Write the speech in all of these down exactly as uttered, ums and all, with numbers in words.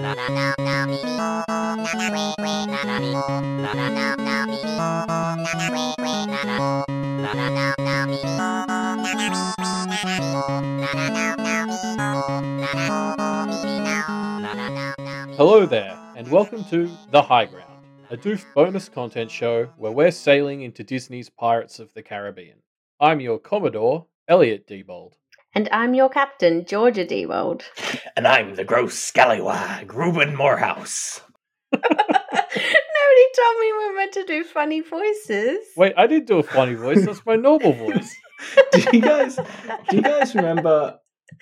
Hello there, and welcome to The High Ground, a Doof bonus content show where we're sailing into Disney's Pirates of the Caribbean. I'm your Commodore, Elliot Diebold. And I'm your captain, Georgia Diebold. And I'm the gross scallywag, Reuben Morehouse. Nobody told me we were meant to do funny voices. Wait, I did do a funny voice. That's my normal voice. do you guys do you guys remember,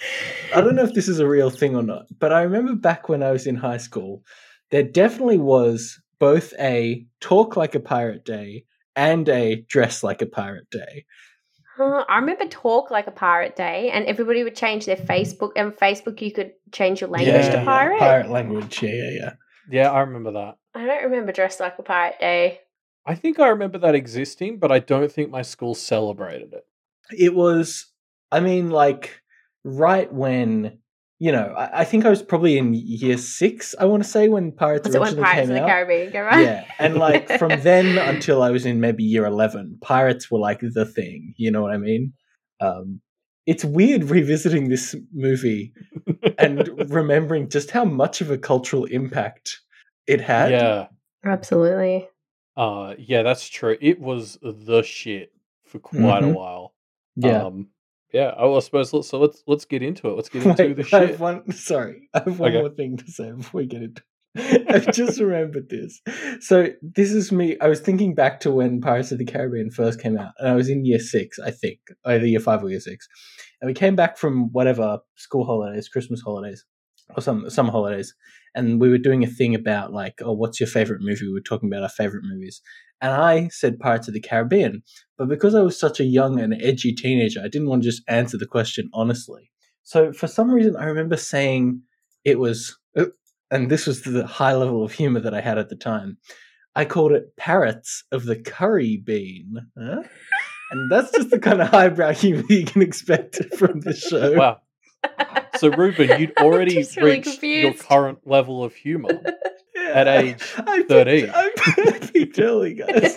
I don't know if this is a real thing or not, but I remember back when I was in high school, there definitely was both a talk like a pirate day and a dress like a pirate day. Uh, I remember Talk Like a Pirate Day, and everybody would change their Facebook. And Facebook, you could change your language Yeah, to pirate. Yeah, pirate language, yeah, yeah, yeah. Yeah, I remember that. I don't remember Dress Like a Pirate Day. I think I remember that existing, but I don't think my school celebrated it. It was, I mean, like, right when, you know, I, I think I was probably in year six, I want to say, when Pirates Was it when originally Pirates came of the out. Caribbean came out? Yeah, and like from then until I was in maybe year eleven, pirates were like the thing. You know what I mean? Um, it's weird revisiting this movie and remembering just how much of a cultural impact it had. Yeah. Absolutely. Uh, yeah, that's true. It was the shit for quite Mhm. a while. Yeah. Um, yeah, I, well, I suppose let's, so let's let's get into it. Let's get into Wait, the I shit. have one. Sorry, I have one Okay. more thing to say before we get into. I've just remembered this. So this is me. I was thinking back to when Pirates of the Caribbean first came out, and I was in year six, I think, either year five or year six, and we came back from whatever school holidays, Christmas holidays, or some summer holidays, and we were doing a thing about like, oh, what's your favorite movie? We were talking about our favorite movies, and I said Pirates of the Caribbean, but because I was such a young and edgy teenager, I didn't want to just answer the question honestly. So for some reason, I remember saying it was, and this was the high level of humor that I had at the time, I called it Parrots of the Curry Bean. Huh? And that's just the kind of highbrow humor you can expect from the show. Wow. So, Ruben, you'd already just really reached your confused. current level of humor. Yeah, At age I peaked- thirteen. I peaked early, guys.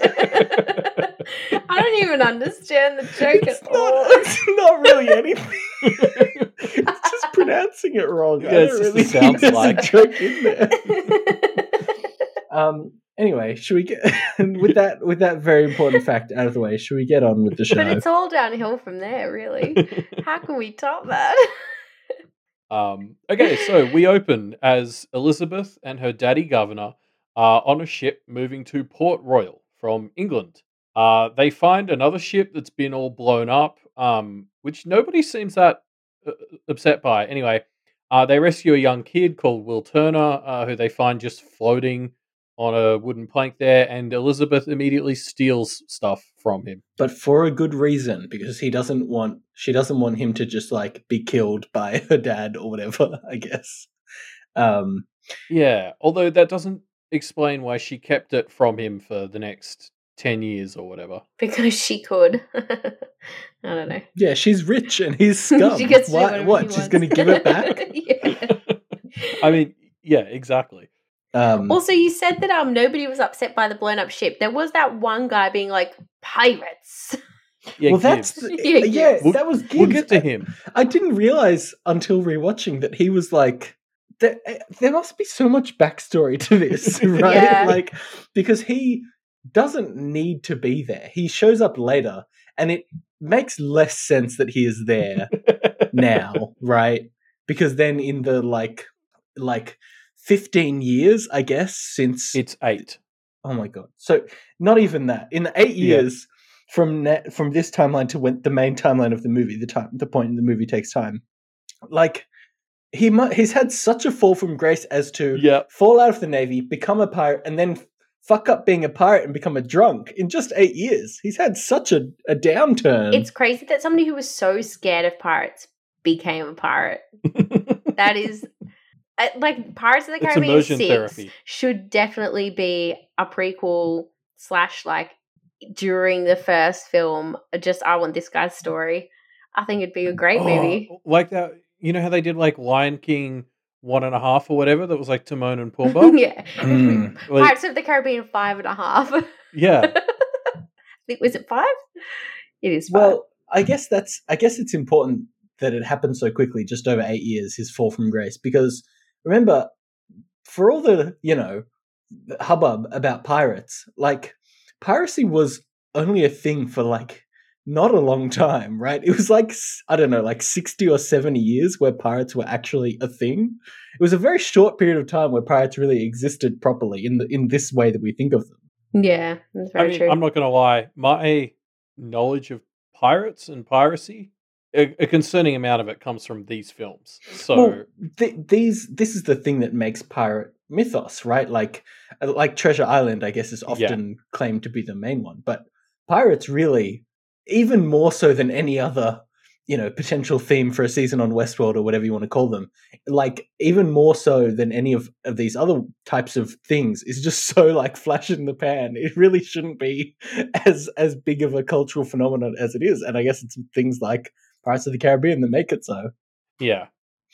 I don't even understand the joke It's at not, all. it's not really anything. It's just pronouncing it wrong. Yeah, I it's don't just really the sounds think there's like. a joke in there. Um. Anyway, should we get with that with that very important fact out of the way? Should we get on with the show? But it's all downhill from there, really. How can we top that? Um, okay, so we open as Elizabeth and her daddy governor are on a ship moving to Port Royal from England. Uh, they find another ship that's been all blown up, um, which nobody seems that uh, upset by. Anyway, uh, they rescue a young kid called Will Turner, uh, who they find just floating on a wooden plank there, and Elizabeth immediately steals stuff from him. But for a good reason, because he doesn't want she doesn't want him to just like be killed by her dad or whatever, I guess. Um Yeah, although that doesn't explain why she kept it from him for the next ten years or whatever. Because she could. I don't know. yeah, she's rich and he's scum. She gets to do Why- whatever what? she She's wants. going to give it back? Yeah. I mean, yeah, exactly. Um, Also, you said that um nobody was upset by the blown up ship. There was that one guy being like, pirates. Yeah, well, that's Gibbs. the, Yeah, yeah, Gibbs. We'll- that was Gibbs. We'll get to I- him. I didn't realize until rewatching that he was like, there, there must be so much backstory to this, right? Yeah. Like, because he doesn't need to be there. He shows up later, and it makes less sense that he is there now, right? Because then in the like, like fifteen years, I guess, since It's eight. oh my god, so not even that. In the eight Yeah. years from ne- from this timeline to when the main timeline of the movie, the time, the point in the movie takes time. Like he mu- he's had such a fall from grace as to Yeah. fall out of the Navy, become a pirate, and then fuck up being a pirate and become a drunk in just eight years. He's had such a, a downturn. It's crazy that somebody who was so scared of pirates became a pirate. That is, uh, like, Pirates of the It's Caribbean immersion six therapy. should definitely be a prequel slash, like, during the first film, just I want this guy's story. I think it'd be a great movie. Oh, like that. You know how they did like Lion King one and a half or whatever that was like Timon and Pumbaa. yeah. Mm. Like, Pirates of the Caribbean five and a half. yeah. I think was it five? It is five. Well, I guess that's. I guess it's important that it happened so quickly, just over eight years. His fall from grace, because remember, for all the you know hubbub about pirates, like piracy was only a thing for like not a long time, right? It was like I don't know, like sixty or seventy years where pirates were actually a thing. It was a very short period of time where pirates really existed properly in the in this way that we think of them. Yeah, that's very I mean, true. I'm not going to lie. My knowledge of pirates and piracy, a, a concerning amount of it comes from these films. So, well, th- these this is the thing that makes pirate mythos, right? Like, like Treasure Island, I guess, is often yeah. claimed to be the main one, but pirates really, even more so than any other, you know, potential theme for a season on Westworld or whatever you want to call them, like even more so than any of, of these other types of things, is just so like flash in the pan. It really shouldn't be as as big of a cultural phenomenon as it is, and I guess it's things like Pirates of the Caribbean that make it so. Yeah.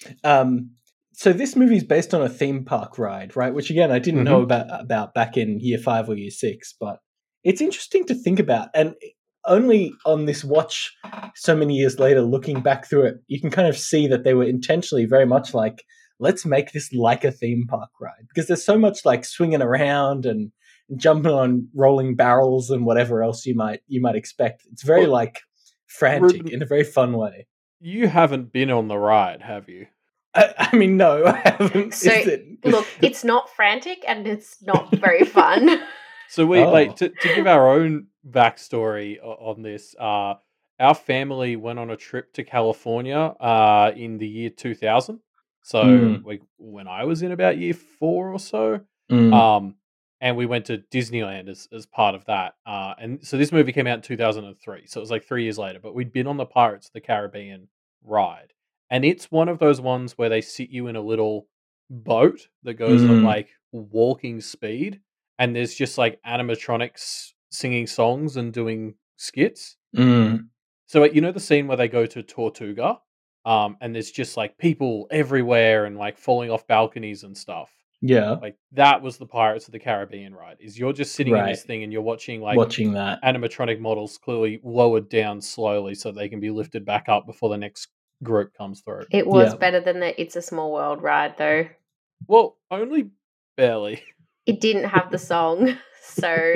Um. So this movie is based on a theme park ride, right? Which again, I didn't mm-hmm. know about about back in year five or year six, but it's interesting to think about. And only on this watch so many years later, looking back through it, you can kind of see that they were intentionally very much like, let's make this like a theme park ride, because there's so much like swinging around and jumping on rolling barrels and whatever else you might you might expect. It's very well, like frantic Ruben, in a very fun way. You haven't been on the ride, have you? I, I mean, no, I haven't. So it? Look, it's not frantic and it's not very fun. So we oh. like to, to give our own backstory on this. Uh, our family went on a trip to California uh, in the year two thousand. So mm. we, when I was in about year four or so, mm. um, and we went to Disneyland as as part of that. Uh, and so this movie came out in two thousand three. So it was like three years later. But we'd been on the Pirates of the Caribbean ride, and it's one of those ones where they sit you in a little boat that goes mm. at like walking speed. And there's just like animatronics singing songs and doing skits. Mm. So you know the scene where they go to Tortuga, um, and there's just like people everywhere and like falling off balconies and stuff. Yeah, like that was the Pirates of the Caribbean ride. Is you're just sitting right. in this thing and you're watching like watching that animatronic models clearly lowered down slowly so they can be lifted back up before the next group comes through. It was yeah. better than the It's a Small World ride, though. Well, only barely. It didn't have the song, so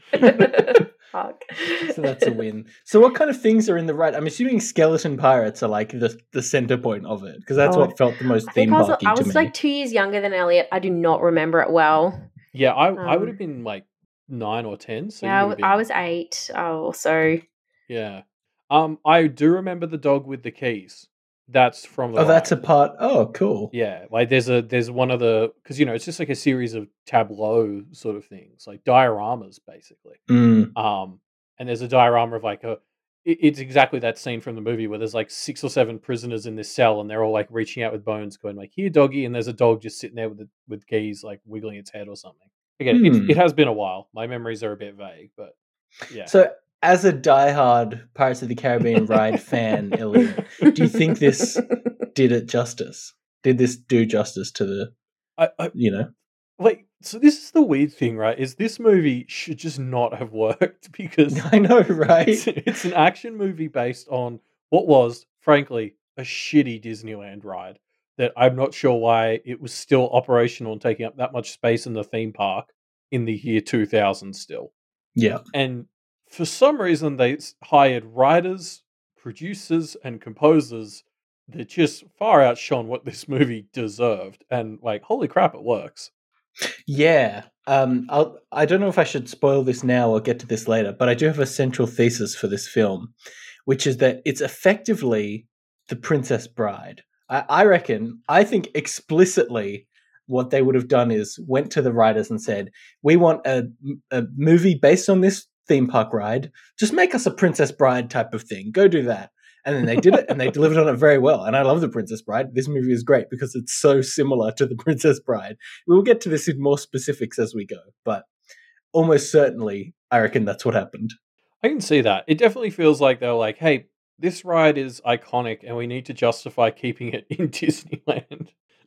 fuck. So that's a win. So what kind of things are in the ride? I'm assuming skeleton pirates are like the the center point of it, because that's oh, what felt the most theme parky to me. I was like two years younger than Elliot. I do not remember it well. Yeah, I um, I would have been like nine or ten. So yeah, you been... I was eight. Oh, so yeah. Um, I do remember the dog with the keys. That's from the oh, ride. That's a part. Oh, cool. Yeah, like there's a there's one of the because you know it's just like a series of tableau sort of things, like dioramas basically. Mm. Um, and there's a diorama of like a it, it's exactly that scene from the movie where there's like six or seven prisoners in this cell and they're all like reaching out with bones, going like here doggy, and there's a dog just sitting there with the, with keys like wiggling its head or something. Again, mm. it, it has been a while. My memories are a bit vague, but yeah. So. As a diehard Pirates of the Caribbean ride fan, Elliot, do you think this did it justice? Did this do justice to the, I, I, you know? Like, so this is the weird thing, right? Is this movie should just not have worked because... I know, right? It's, it's an action movie based on what was, frankly, a shitty Disneyland ride that I'm not sure why it was still operational and taking up that much space in the theme park in the year two thousand still. Yeah. And... for some reason, they hired writers, producers, and composers that just far outshone what this movie deserved. And, like, holy crap, it works. Yeah. Um, I'll, I don't know if I should spoil this now or get to this later, but I do have a central thesis for this film, which is that it's effectively The Princess Bride. I, I reckon, I think explicitly what they would have done is went to the writers and said, we want a, a movie based on this theme park ride, just make us a Princess Bride type of thing. Go do that. And then they did it and they delivered on it very well. And I love The Princess Bride. This movie is great because it's so similar to The Princess Bride. We'll get to this in more specifics as we go, but almost certainly I reckon that's what happened. I can see that. It definitely feels like they're like, hey, this ride is iconic and we need to justify keeping it in Disneyland.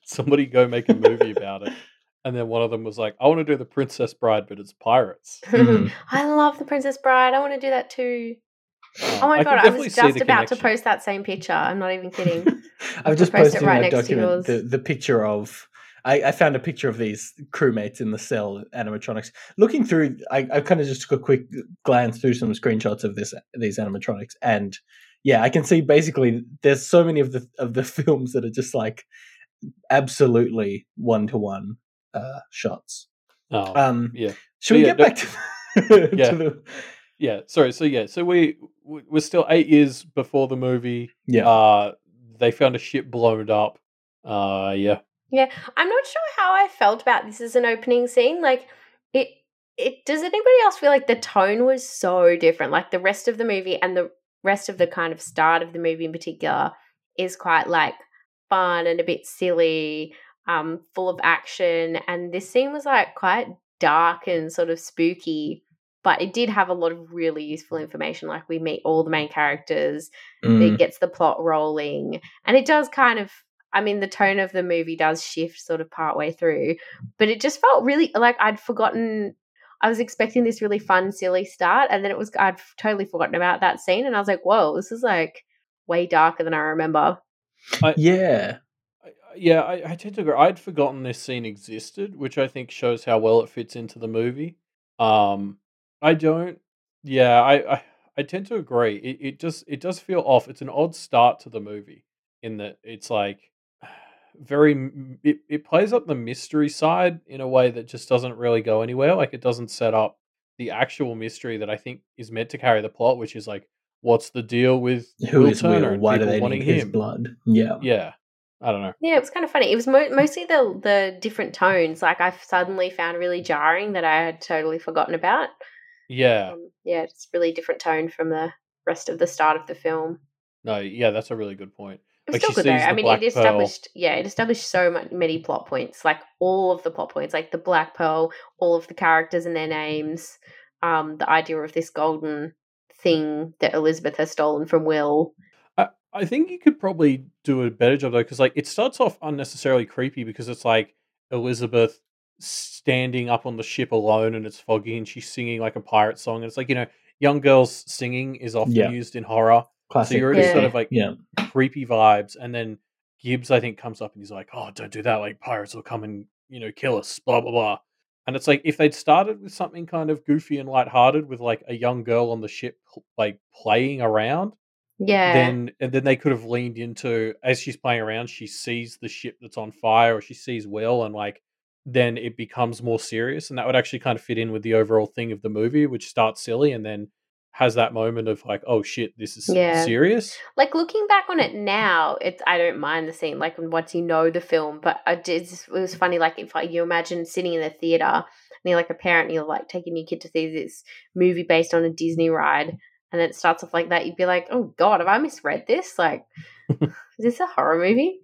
somebody go make a movie about it. And then one of them was like, I want to do The Princess Bride, but it's pirates. Mm. I love The Princess Bride. I want to do that too. Um, Oh my I god, can I definitely was see just the about to connection. post that same picture. I'm not even kidding. I've just I'll post posted it right in that next to document the, yours. the picture of. I, I found a picture of these crewmates in the cell animatronics. Looking through, I, I kind of just took a quick glance through some screenshots of this these animatronics, and yeah, I can see basically there's so many of the of the films that are just like absolutely one to one shots. Oh, Um, yeah. should But we yeah, get no- back to, Yeah. to the Yeah, sorry. So yeah, so we we- we're still eight years before the movie. yeah Uh, they found a ship blown up. Uh, yeah. Yeah, I'm not sure how I felt about this as an opening scene. Like, it, it does anybody else feel like the tone was so different? Like the rest of the movie and the rest of the kind of start of the movie in particular is quite like fun and a bit silly, um, full of action. And this scene was like quite dark and sort of spooky, but it did have a lot of really useful information. Like we meet all the main characters, Mm. it gets the plot rolling, and it does kind of. I mean, the tone of the movie does shift sort of partway through, but it just felt really like I'd forgotten. I was expecting this really fun, silly start, and then it was I'd totally forgotten about that scene, and I was like, "Whoa, this is like way darker than I remember." yeah I- Yeah, I, I tend to agree. I'd forgotten this scene existed, which I think shows how well it fits into the movie. Um, I don't. Yeah, I, I, I tend to agree. It, it just it does feel off. It's an odd start to the movie in that it's like very. m- It, it plays up the mystery side in a way that just doesn't really go anywhere. Like it doesn't set up the actual mystery that I think is meant to carry the plot, which is like, what's the deal with who Will is Turner Will? and Why do people they wanting need his him? blood? Yeah. Yeah, I don't know. Yeah, it was kind of funny. It was mo- mostly the the different tones. Like I suddenly found really jarring that I had totally forgotten about. Yeah. Um, yeah, it's really different tone from the rest of the start of the film. No, yeah, that's a really good point. It was Like still she good though. sees I the mean, black it pearl. established, yeah, it established so much, many plot points, like all of the plot points, like the Black Pearl, all of the characters and their names, um, the idea of this golden thing that Elizabeth has stolen from Will. I, I think you could probably do a better job though, because like it starts off unnecessarily creepy because it's like Elizabeth standing up on the ship alone and it's foggy and she's singing like a pirate song. And it's like, you know, young girls singing is often Yeah. used in horror. Classic. So you're already Yeah. sort of like yeah. creepy vibes, and then Gibbs I think comes up and he's like, "Oh, don't do that! Like pirates will come and you know kill us." Blah blah blah. And it's like if they'd started with something kind of goofy and lighthearted, with like a young girl on the ship like playing around, Yeah. then and then they could have leaned into as she's playing around, she sees the ship that's on fire, or she sees Will, and like then it becomes more serious, and that would actually kind of fit in with the overall thing of the movie, which starts silly and then has that moment of like, oh shit, this is Yeah. serious. Like looking back on it now, it's I don't mind the scene. Like once you know the film, but I did. It was funny. Like if like, you imagine sitting in the theater and you're like a parent, and you're like taking your kid to see this movie based on a Disney ride, and then it starts off like that. You'd be like, oh god, have I misread this? Like, is this a horror movie?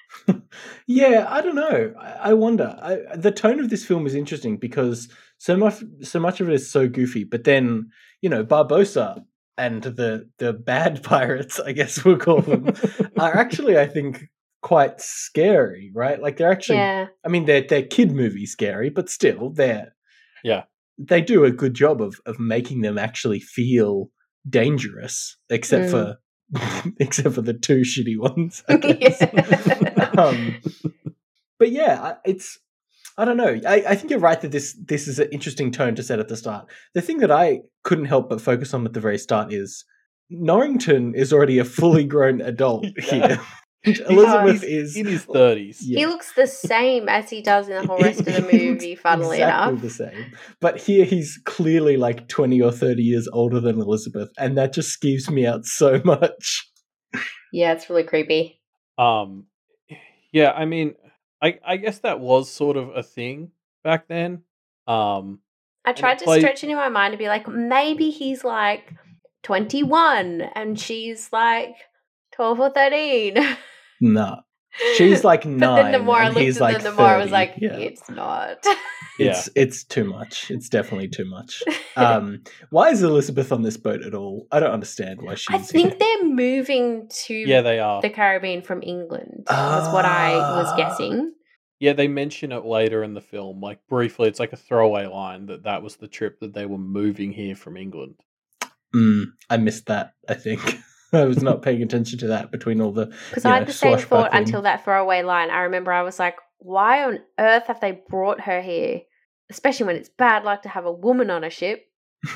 Yeah, I don't know. I, I wonder. I, the tone of this film is interesting because so much, so much of it is so goofy. But then, you know, Barbossa and the the bad pirates, I guess we'll call them, are actually, I think, quite scary. Right? Like they're actually. Yeah. I mean, they're they're kid movie scary, but still, they're Yeah. they do a good job of of making them actually feel dangerous, except Mm. for except for the two shitty ones, I guess. Yeah. um, but yeah, I- it's I don't know. I, I think you're right that this this is an interesting tone to set at the start. The thing that I couldn't help but focus on at the very start is Norrington is already a fully grown adult here. Elizabeth He's is in his thirties. Yeah. He looks the same as he does in the whole rest of the He looks movie, funnily exactly enough. the same. But here he's clearly like twenty or thirty years older than Elizabeth, and that just skeeves me out so much. Yeah, it's really creepy. Um, yeah, I mean, I I guess that was sort of a thing back then. Um, I it tried to play- stretch it in my mind to be like, maybe he's like twenty-one and she's like twelve or thirteen. Nah. She's like But nine, then Namora and looked he's at like them, Namora was thirty. like, Yeah. it's not. It's it's too much. It's definitely too much. Um, why is Elizabeth on this boat at all? I don't understand why she's I think here. they're moving to Yeah, they are. the Caribbean from England, was what I was Ah. guessing. Yeah, they mention it later in the film, like briefly. It's like a throwaway line that that was the trip that they were moving here from England. Mm, I missed that, I think. I was not paying attention to that between all the Because you I know, had the same thought swashbuckling. until that throwaway line. I remember I was like, why on earth have they brought her here? Especially when it's bad luck to have a woman on a ship.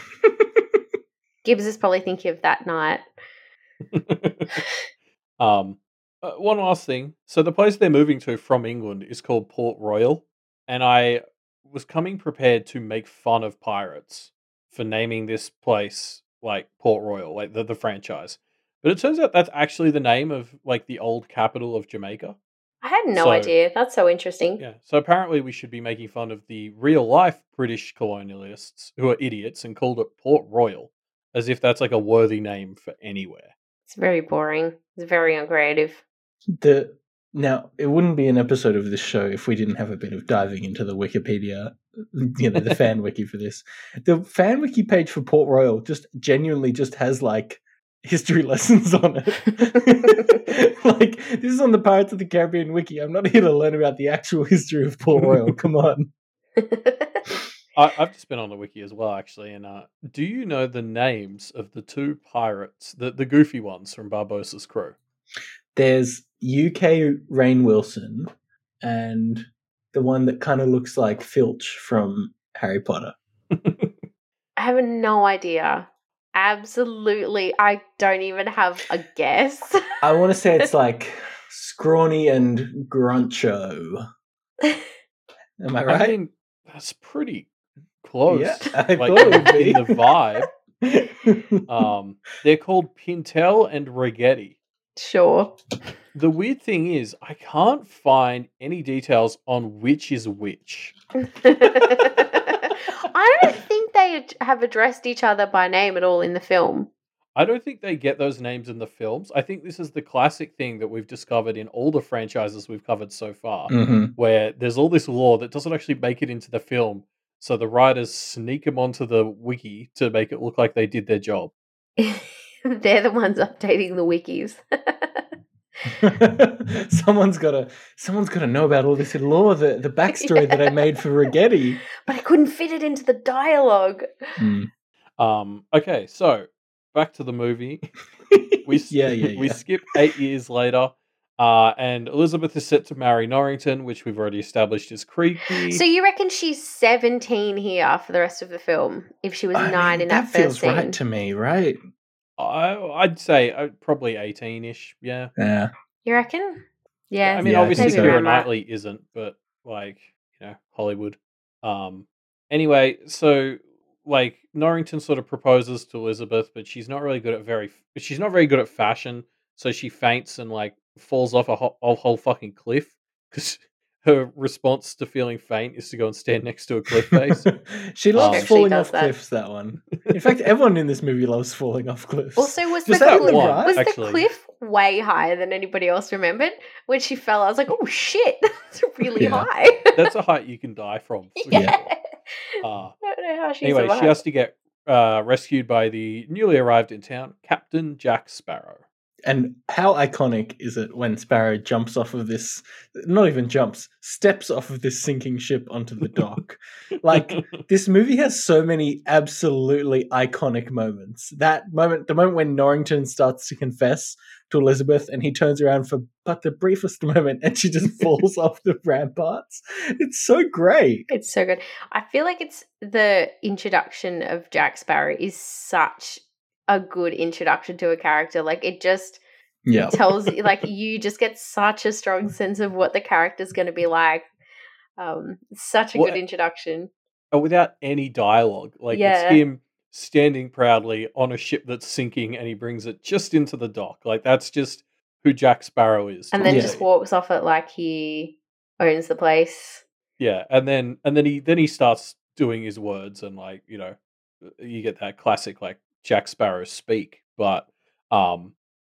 Gibbs is probably thinking of that night. um, uh, one last thing. So the place they're moving to from England is called Port Royal, and I was coming prepared to make fun of pirates for naming this place like Port Royal, like the, the franchise. But it turns out that's actually the name of like the old capital of Jamaica. I had no So- idea. That's so interesting. Yeah. So apparently we should be making fun of the real life British colonialists who are idiots and called it Port Royal, as if that's like a worthy name for anywhere. It's very boring. It's very uncreative. The now it wouldn't be an episode of this show if we didn't have a bit of diving into the Wikipedia, you know, the fan wiki for this. The fan wiki page for Port Royal just genuinely just has like history lessons on it. Like, this is on the Pirates of the Caribbean wiki. I'm not here to learn about the actual history of Port Royal. Come on. I, I've just been on the wiki as well, actually. And uh, do you know the names of the two pirates, the, the goofy ones from Barbossa's crew? There's U K Rainn Wilson and the one that kind of looks like Filch from Harry Potter. I have no idea. Absolutely. I don't even have a guess. I want to say it's like Scrawny and Gruncho. Am I right? I mean, that's pretty close. Yeah, I like, thought it would be. in the vibe. Um, they're called Pintel and Rigetti. Sure. The weird thing is, I can't find any details on which is which. I don't think they ad- have addressed each other by name at all in the film. I don't think they get those names in the films. I think this is the classic thing that we've discovered in all the franchises we've covered so far, Mm-hmm. where there's all this lore that doesn't actually make it into the film, so the writers sneak them onto the wiki to make it look like they did their job. They're the ones updating the wikis. someone's gotta someone's gotta know about all this lore, the, the backstory Yeah. that I made for Rigetti. But I couldn't fit it into the dialogue. Mm. Um, okay, so back to the movie. We s- yeah, yeah, we yeah. skip eight years later, uh, and Elizabeth is set to marry Norrington, which we've already established is creepy. So you reckon she's seventeen here for the rest of the film? If she was I nine mean, in that, that feels first scene? right to me, right? I, I'd say uh, probably eighteen-ish, yeah. Yeah. You reckon? Yeah. I mean, Yeah, I obviously think so. Keira around that. Knightley isn't, but like, you know, Hollywood. Um, anyway, so like Norrington sort of proposes to Elizabeth, but she's not really good at very, she's not very good at fashion, so she faints and like falls off a whole, a whole fucking cliff because her response to feeling faint is to go and stand next to a cliff face. she loves Um, She falling does off that. cliffs, that one. In fact, everyone in this movie loves falling off cliffs. Also, was Just the that cliff, one, was actually. the cliff way higher than anybody else remembered? When she fell, I was like, "Oh shit, that's really Yeah. high." That's a height you can die from. For yeah. sure. Uh, I don't know how she anyway, survived. she has to get uh, rescued by the newly arrived in town Captain Jack Sparrow. And how iconic is it when Sparrow jumps off of this, not even jumps, steps off of this sinking ship onto the dock? Like, this movie has so many absolutely iconic moments. That moment, the moment when Norrington starts to confess to Elizabeth and he turns around for but the briefest moment and she just falls off the ramparts. It's so great. It's so good. I feel like it's the introduction of Jack Sparrow is such a good introduction to a character. Like, it just Yeah. tells you, like, you just get such a strong sense of what the character's going to be like. Um, such a Well, good introduction. Uh, without any dialogue. Like, Yeah. it's him standing proudly on a ship that's sinking and he brings it just into the dock. Like, that's just who Jack Sparrow is. And to then me. just walks off it like he owns the place. Yeah, and then and then he then he starts doing his words and like, you know, you get that classic like Jack Sparrow speak. But um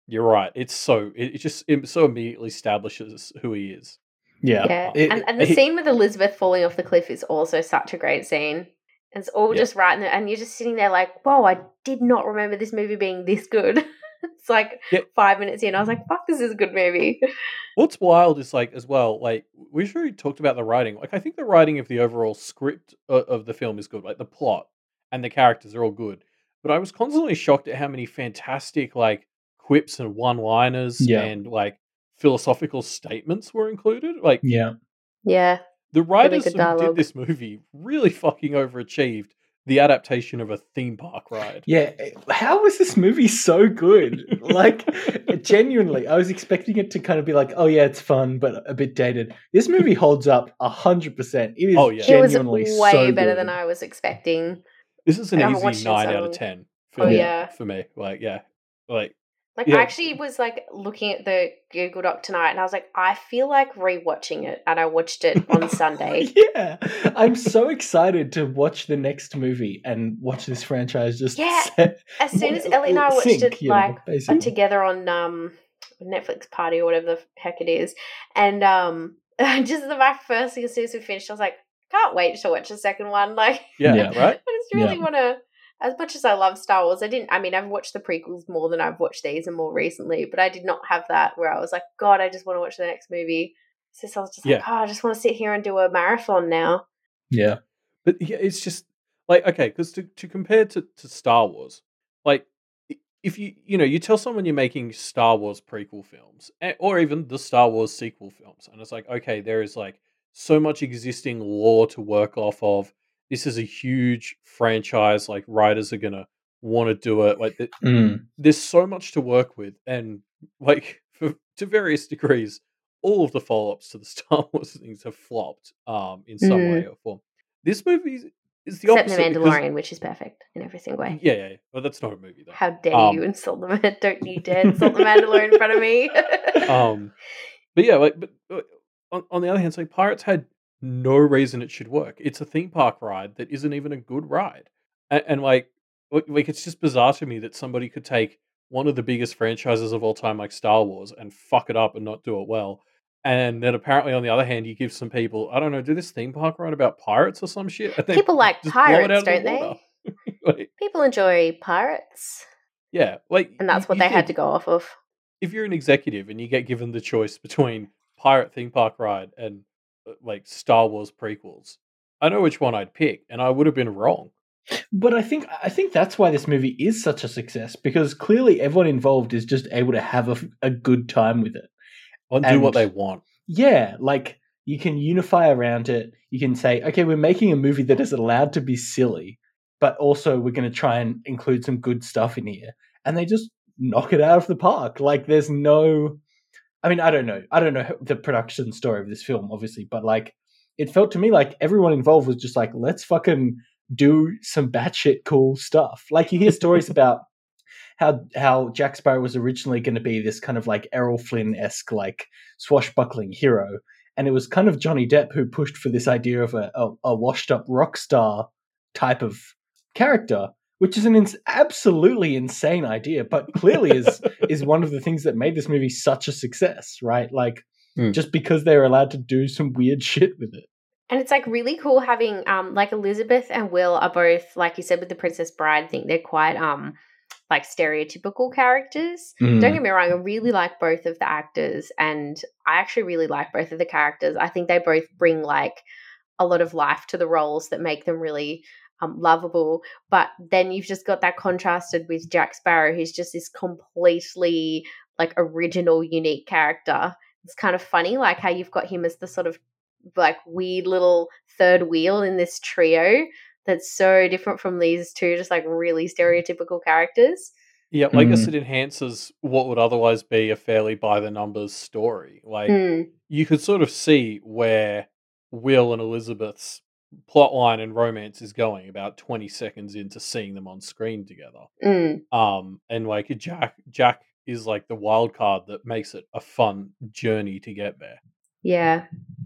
You're right. It's so it, it just it so immediately establishes who he is. Yeah. Yeah, It- and and the he- scene with Elizabeth falling off the cliff is also such a great scene. It's all Yeah. just right in there, and you're just sitting there like, whoa, I did not remember this movie being this good. It's like Yeah. five minutes in, I was like, fuck, this is a good movie. What's wild is like as well, like we've already talked about the writing. Like I think the writing of the overall script of, of the film is good. Like the plot and the characters are all good. But I was constantly shocked at how many fantastic like quips and one-liners Yeah. and like philosophical statements were included. Like yeah. Yeah, the writers good who dialogue. did this movie really fucking overachieved the adaptation of a theme park ride. Yeah, how was this movie so good? Like, genuinely, I was expecting it to kind of be like, oh yeah, it's fun, but a bit dated. This movie holds up a hundred percent. It is Oh, yeah. it was genuinely way so better good. than I was expecting. This is an I haven't easy watched it in nine so out of long. ten. Oh, For, yeah. for me. Like, yeah, like Like Yeah. I actually was like looking at the Google Doc tonight, and I was like, I feel like rewatching it, and I watched it on Sunday. Yeah, I'm so excited to watch the next movie and watch this franchise just Yeah, set- As soon as Ellie and I watched sink, it, you know, like uh, basically. together on um Netflix party or whatever the heck it is, and um just the my first thing as soon as we finished, I was like, can't wait to watch the second one. Like, yeah, Yeah. right? I just really Yeah. want to. As much as I love Star Wars, I didn't. I mean, I've watched the prequels more than I've watched these, and more recently. But I did not have that where I was like, God, I just want to watch the next movie. So I was just like, Yeah. oh, I just want to sit here and do a marathon now. Yeah, But yeah, it's just like okay, because to, to compare to, to Star Wars, like i- if you you know you tell someone you're making Star Wars prequel films eh, or even the Star Wars sequel films, and it's like okay, there is like so much existing lore to work off of. This is a huge franchise. Like writers are gonna want to do it. Like th- Mm. there's so much to work with, and like for, to various degrees, all of the follow-ups to the Star Wars things have flopped um in some Mm. way or form. This movie is- is the Except the opposite because- Mandalorian, which is perfect in every single way. yeah, yeah, yeah. Well, that's not a movie though. How dare Um, you insult the man? Don't you dare insult the Mandalorian in front of me. Um, but yeah, like, but uh, on, on the other hand, it's like Pirates had no reason it should work. It's a theme park ride that isn't even a good ride, and, and like, like, like, it's just bizarre to me that somebody could take one of the biggest franchises of all time, like Star Wars, and fuck it up and not do it well. And then apparently, on the other hand, you give some people, I don't know, do this theme park ride about pirates or some shit. And they People like just blow it pirates, out of the don't they? water. Like, People enjoy pirates, yeah, like, and that's you- what you they had to think- go off of. if you're an executive and you get given the choice between pirate theme park ride and uh, like Star Wars prequels, I know which one I'd pick, and I would have been wrong. But I think I think that's why this movie is such a success, because clearly everyone involved is just able to have a, a good time with it. And do what And- they want. Yeah, like you can unify around it. You can say, okay, we're making a movie that is allowed to be silly, but also we're going to try and include some good stuff in here. And they just knock it out of the park. Like there's no, I mean, I don't know. I don't know the production story of this film, obviously, but like it felt to me like everyone involved was just like, let's fucking do some batshit cool stuff. Like you hear stories about how how Jack Sparrow was originally going to be this kind of like Errol Flynn-esque like swashbuckling hero, and it was kind of Johnny Depp who pushed for this idea of a, a, a washed-up rock star type of character, which is an ins- absolutely insane idea, but clearly is is one of the things that made this movie such a success, right? Like Hmm. just because they're allowed to do some weird shit with it. And it's like really cool having um like Elizabeth and Will are both, like you said with the Princess Bride thing, they're quite um like stereotypical characters. Mm. Don't get me wrong, I really like both of the actors, and I actually really like both of the characters. I think they both bring like a lot of life to the roles that make them really um, lovable. But then you've just got that contrasted with Jack Sparrow, who's just this completely like original, unique character. It's kind of funny, like how you've got him as the sort of like weird little third wheel in this trio that's so different from these two just like really stereotypical characters. Yeah, I guess Mm. it enhances what would otherwise be a fairly by the numbers story. Like Mm. you could sort of see where Will and Elizabeth's plotline and romance is going about twenty seconds into seeing them on screen together. Mm. Um, and like Jack, Jack is like the wild card that makes it a fun journey to get there. Yeah.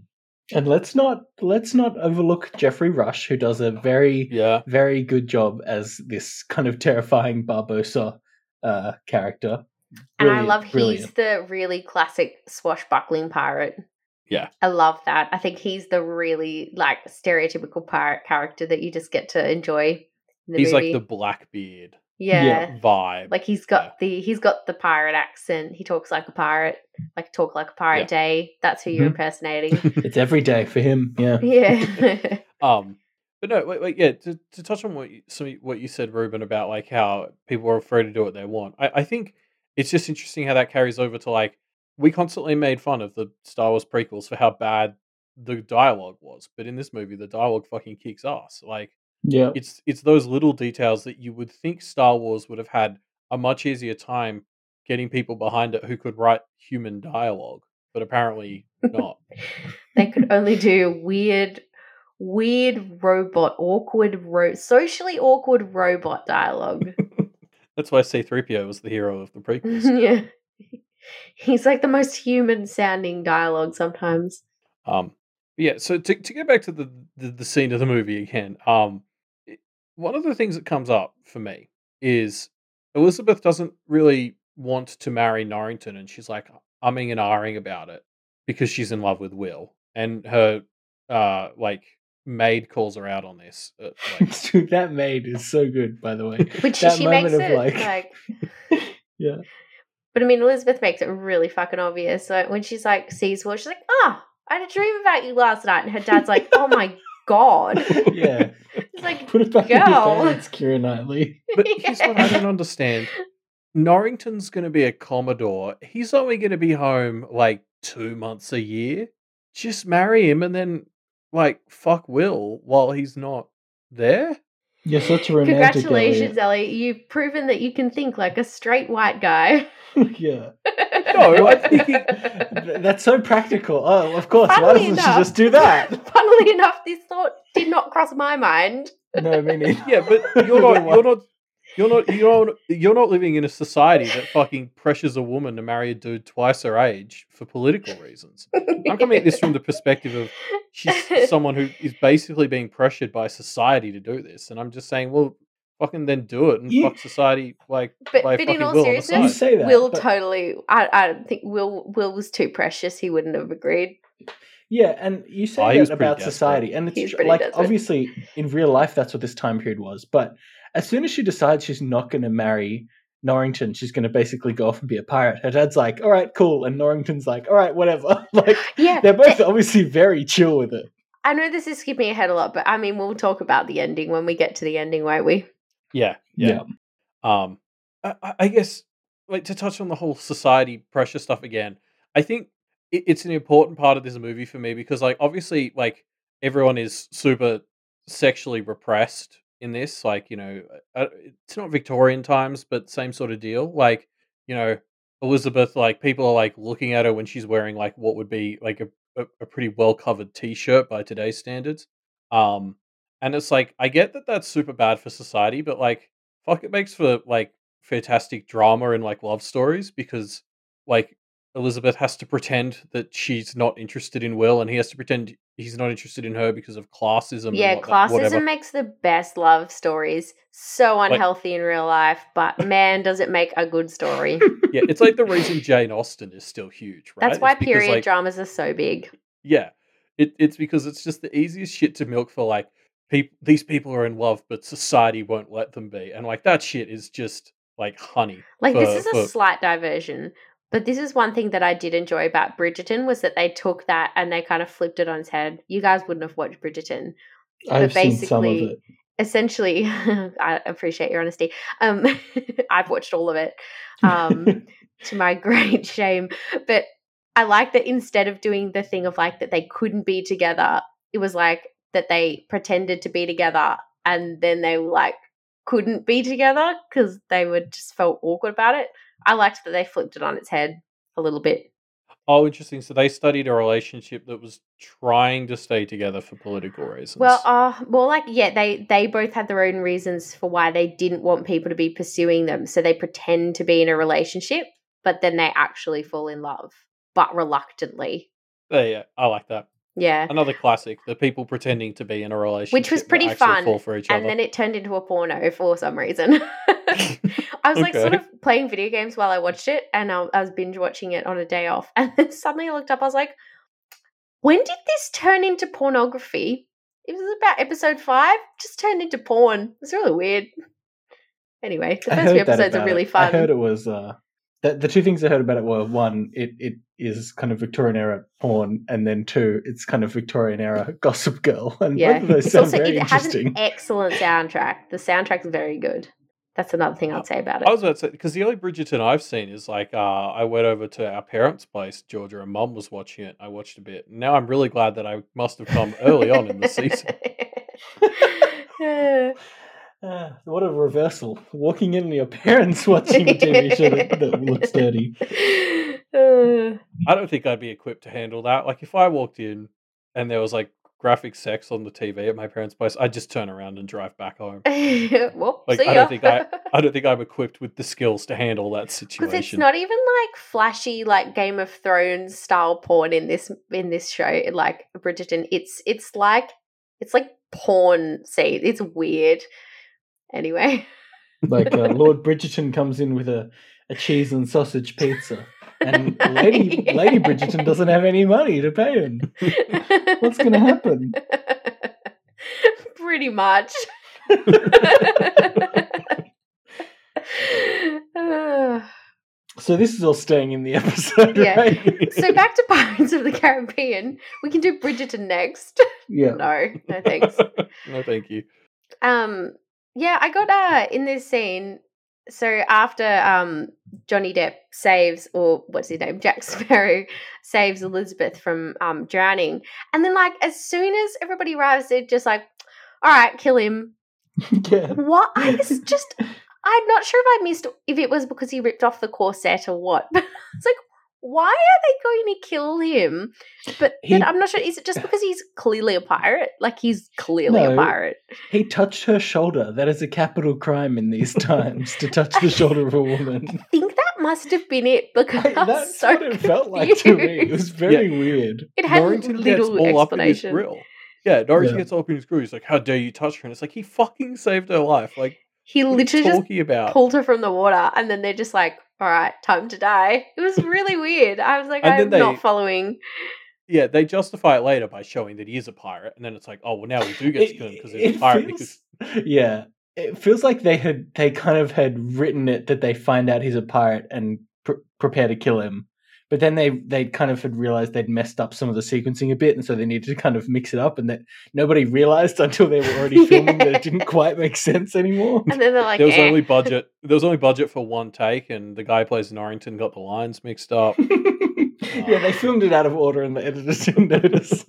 And let's not let's not overlook Jeffrey Rush, who does a very Yeah, very good job as this kind of terrifying Barbossa uh, character. And I Brilliant, love he's brilliant. the really classic swashbuckling pirate. Yeah. I love that. I think he's the really like stereotypical pirate character that you just get to enjoy in the He's movie. like the Blackbeard yeah. vibe. Like he's got Yeah. the he's got the pirate accent. He talks like a pirate, like talk like a pirate Yeah. day. That's who you're Mhm. impersonating. It's every day for him. Yeah. yeah. Um, but no, wait, wait, yeah. To, to touch on what you, some, what you said, Ruben, about like how people are afraid to do what they want. I, I think it's just interesting how that carries over to like we constantly made fun of the Star Wars prequels for how bad the dialogue was, but in this movie, the dialogue fucking kicks ass. Like Yeah. it's it's those little details that you would think Star Wars would have had a much easier time getting people behind it who could write human dialogue, but apparently not. They could only do weird, weird robot, awkward, ro- socially awkward robot dialogue. That's why C three P O was the hero of the prequels. yeah. He's like the most human sounding dialogue sometimes. Um, yeah. So to to get back to the, the the scene of the movie again, um, it- one of the things that comes up for me is Elizabeth doesn't really want to marry Norrington, and she's like umming and ahhing about it because she's in love with Will, and her uh like maid calls her out on this. Uh, like, Dude, that maid is so good, by the way. Which that she moment makes of it like, like yeah. But I mean, Elizabeth makes it really fucking obvious. So when she's like, sees Will, she's like, ah, I had a dream about you last night. And her dad's like, oh my God. Yeah. It's like, Put it back in your girl. pants, Keira Knightley. but here's what I don't understand. Norrington's going to be a Commodore. He's only going to be home like two months a year. Just marry him and then like fuck Will while he's not there. You're such a romantic. Congratulations, Ellie. You've proven that you can think like a straight white guy. Elliot. Yeah. No, I'm thinking Th- That's so practical. Oh, of course. Why Funnily doesn't enough- she just do that? Funnily enough, this thought did not cross my mind. No, me neither. yeah, but you're not you're not you're not you're not you're not living in a society that fucking pressures a woman to marry a dude twice her age for political reasons. I'm coming at this from the perspective of she's someone who is basically being pressured by society to do this, and I'm just saying, well, fucking then do it and You- fuck society like But, by but fucking in all Will on the seriousness, You side. say that. Will but- totally. I, I don't think Will Will was too precious. He wouldn't have agreed. Yeah, and you say Oh, he was that pretty about desperate. society, and it's He was tr- pretty like desperate. obviously in real life that's what this time period was. But as soon as she decides she's not going to marry Norrington, she's going to basically go off and be a pirate. Her dad's like, "All right, cool," and Norrington's like, "All right, whatever." Like Yeah, they're both obviously very chill with it. I know this is skipping ahead a lot, but I mean, we'll talk about the ending when we get to the ending, won't we? Yeah, yeah. Um, I, I- I guess like to touch on the whole society pressure stuff again. I think it, it's an important part of this movie for me because, like, obviously, like everyone is super sexually repressed in this. Like, you know, uh, it's not Victorian times, but same sort of deal. Like, you know, Elizabeth, like people are like looking at her when she's wearing like what would be like a a, a pretty well covered t-shirt by today's standards. Um, and it's like I get that that's super bad for society, but like fuck, it makes for like fantastic drama and like love stories because like Elizabeth has to pretend that she's not interested in Will, and he has to pretend he's not interested in her because of classism. Yeah, and what, classism whatever. makes the best love stories. So unhealthy in real life, but man, does it make a good story. Yeah, it's like the reason Jane Austen is still huge, right? That's why It's because, period like, dramas are so big. Yeah, it, it's because it's just the easiest shit to milk for like people. These people are in love, but society won't let them be, and like that shit is just like honey. Like for- this is a for- slight diversion, but this is one thing that I did enjoy about Bridgerton was that they took that and they kind of flipped it on its head. You guys wouldn't have watched Bridgerton. I've But seen some of basically- it. Essentially, I appreciate your honesty. Um, I've watched all of it, um, to my great shame. But I like that instead of doing the thing of like that they couldn't be together, it was like that they pretended to be together and then they like couldn't be together because they would just felt awkward about it. I liked that they flipped it on its head a little bit. Oh, interesting. So they studied a relationship that was trying to stay together for political reasons. Well, uh, more like yeah, they they both had their own reasons for why they didn't want people to be pursuing them. So they pretend to be in a relationship, but then they actually fall in love, but reluctantly. yeah, yeah, I like that. Yeah. Another classic, the people pretending to be in a relationship. Which was pretty that actually fun. fall for each and other. then it turned into a porno for some reason. I was like sort Okay. of playing video games while I watched it, and I, I was binge watching it on a day off. And then suddenly I looked up, I was like, when did this turn into pornography? It was about episode five, just turned into porn. It's really weird. Anyway, the I first few heard that episodes are about really it. fun. I heard it was uh, the the two things I heard about it were one, it it is kind of Victorian era porn, and then two, it's kind of Victorian era Gossip Girl, and Yeah. both of those It's sound also, very it has interesting. an excellent soundtrack. The soundtrack's very good. That's another thing I'd say about it. I was about to say, because the only Bridgerton I've seen is like, uh, I went over to our parents' place, Georgia, and Mum was watching it. I watched a bit. Now I'm really glad that I must have come early on in the season. Uh, what a reversal. Walking in and your parents watching a T V show that, that looks dirty. Uh, I don't think I'd be equipped to handle that. Like, if I walked in and there was like graphic sex on the T V at my parents' place, I'd just turn around and drive back home. well, Like, see I ya. don't think I, I don't think I'm equipped with the skills to handle that Because situation. it's not even like flashy, like Game of Thrones style porn in this in this show, like Bridgerton. It's it's like it's like porn scene. It's weird. Anyway, Like uh, Lord Bridgerton comes in with a, a cheese and sausage pizza, and Lady Yeah. Lady Bridgerton doesn't have any money to pay him. What's going to happen? Pretty much. Uh, So this is all staying in the episode, Yeah. right? so back to Pirates of the Caribbean. We can do Bridgerton next. yeah. No, no thanks. No, thank you. Um, yeah, I got uh in this scene. So after um Johnny Depp saves, or what's his name, Jack Sparrow saves Elizabeth from um drowning, and then like as soon as everybody arrives, they're just like, "All right, kill him." yeah. What? I was just, I'm not sure if I missed if it was because he ripped off the corset or what. But it's like, why are they going to kill him? But He- then I'm not sure. Is it just because he's clearly a pirate? Like he's clearly No. a pirate. He touched her shoulder. That is a capital crime in these times, to touch the shoulder of a woman. I think that must have been it because I- I was that's so what it felt like to me. It was very weird. It had Norrington gets little all up in his explanation. grill. Yeah, Norrington Yeah. gets all up in his grill. He's like, "How dare you touch her?" And it's like, he fucking saved her life. Like, He what are you literally just talking about? pulled her from the water, and then they're just like, "All right, time to die." It was really weird. I was like, And then I'm they- not following. Yeah, they justify it later by showing that he is a pirate, and then it's like, oh well, now we do get to kill him because he's It a pirate. feels- Because yeah, it feels like they had they kind of had written it that they find out he's a pirate and pr- prepare to kill him, but then they they kind of had realized they'd messed up some of the sequencing a bit, and so they needed to kind of mix it up, and that nobody realized until they were already filming that it didn't quite make sense anymore. And then they're like, there was eh. only budget. There was only budget for one take, and the guy who plays Norrington got the lines mixed up. yeah, they filmed it out of order, and the editors didn't notice.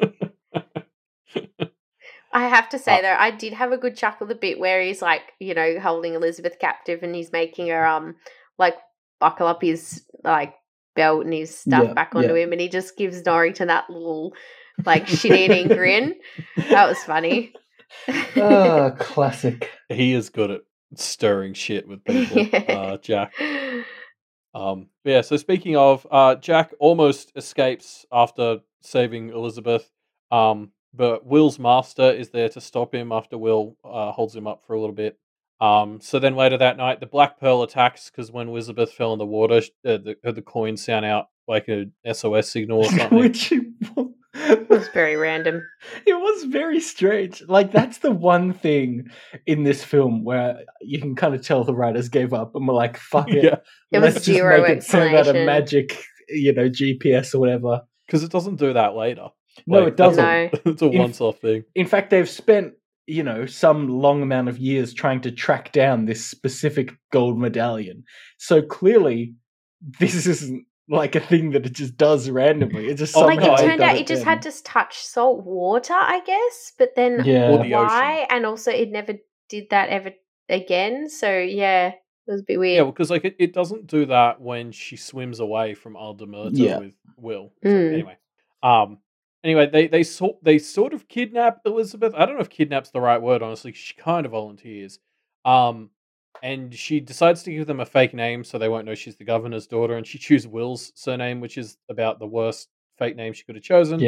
I have to say Uh, though, I did have a good chuckle the bit where he's like, you know, holding Elizabeth captive and he's making her um like buckle up his like belt and his stuff Yeah, back onto yeah. him, and he just gives Norrington that little like shit eating grin. That was funny. Ah, classic. He is good at stirring shit with people, Yeah. uh, Jack. Um, but yeah. So speaking of, uh, Jack almost escapes after saving Elizabeth. Um, but Will's master is there to stop him after Will uh, holds him up for a little bit. Um, so then later that night, the Black Pearl attacks because when Elizabeth fell in the water, sh- uh, the the coin sound out like a S O S signal or something. Which It was very random. it was very strange. Like that's the one thing in this film where you can kind of tell the writers gave up and were like, "Fuck it, Yeah, There was let's just zero make it sound out a explanation. magic, you know, G P S or whatever." because it doesn't do that later. No, Like, it doesn't. No. It's a In- once-off thing. In fact, they've spent you know some long amount of years trying to track down this specific gold medallion. So clearly, this isn't like a thing that it just does randomly. It just Oh, Like somehow it no, turned done out it just then. had to touch salt water, I guess, but then Yeah. Or the why? And also it never did that ever again. So yeah, it was a bit Yeah, weird. because like it, it doesn't do that when she swims away from Aldemerta Yeah. with Will. So, Mm. anyway, um, anyway, they they sort they sort of kidnap Elizabeth. I don't know if kidnap's the right word. Honestly, she kind of volunteers. Um, and she decides to give them a fake name so they won't know she's the governor's daughter. And she chooses Will's surname, which is about the worst fake name she could have chosen. Yeah.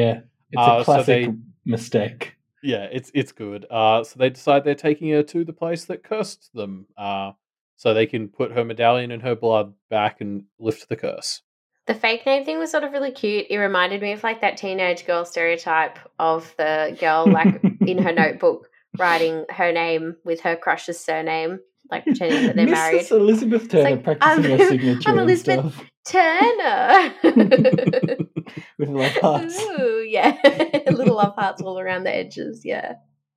It's Uh, a so classic they mistake. Yeah, it's it's good. Uh, so they decide they're taking her to the place that cursed them, uh, so they can put her medallion and her blood back and lift the curse. The fake name thing was sort of really cute. It reminded me of like that teenage girl stereotype of the girl like in her notebook writing her name with her crush's surname, like pretending that they're married. Missus Elizabeth Turner like, practicing I'm- her signature I'm and Elizabeth stuff Turner. with love hearts. Ooh, yeah. Little love hearts all around the edges, yeah.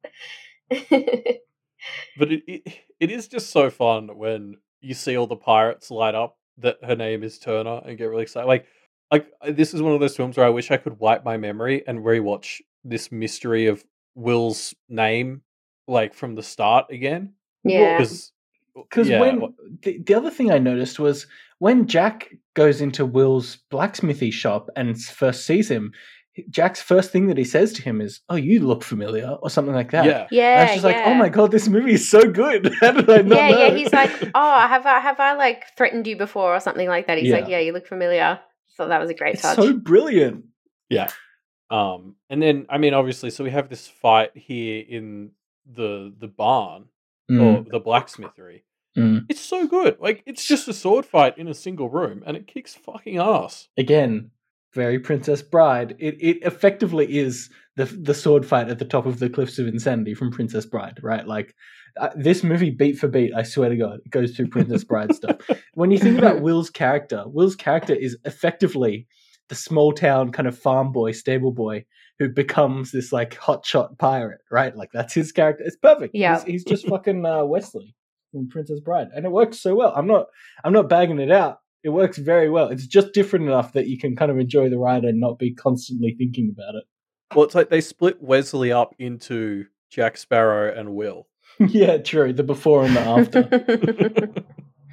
But it, it it is just so fun when you see all the pirates light up that her name is Turner and get really excited. Like, like uh, this is one of those films where I wish I could wipe my memory and rewatch this mystery of Will's name, like from the start again. Yeah. Because Because yeah, when well, the, the other thing I noticed was when Jack goes into Will's blacksmithy shop and s- first sees him, Jack's first thing that he says to him is, "Oh, you look familiar," or something like that. yeah, And I Yeah, was just like, yeah. "Oh my god, this movie is so good! How did I not yeah, know?" yeah. He's like, "Oh, have I have I like threatened you before or something like that?" He's like, Yeah. "Yeah, you look familiar." So that was a great it's touch. so brilliant. yeah. Um, and then I mean, obviously, so we have this fight here in the the barn or Mm, the blacksmithery. mm. It's so good. Like, it's just a sword fight in a single room, and it kicks fucking ass. Again, very Princess Bride. It it effectively is the the sword fight at the top of the Cliffs of Insanity from Princess Bride, right? Like uh, this movie, beat for beat, I swear to God, it goes through Princess Bride stuff. When you think about Will's character, Will's character is effectively the small town kind of farm boy, stable boy who becomes this like hotshot pirate, right? Like that's his character. It's perfect. Yeah. He's, he's just fucking uh, Wesley from Princess Bride, and it works so well. I'm not I'm not bagging it out. It works very well. It's just different enough that you can kind of enjoy the ride and not be constantly thinking about Well, it's like they split Wesley up into Jack Sparrow and Will. it. Yeah, true. The before and the after.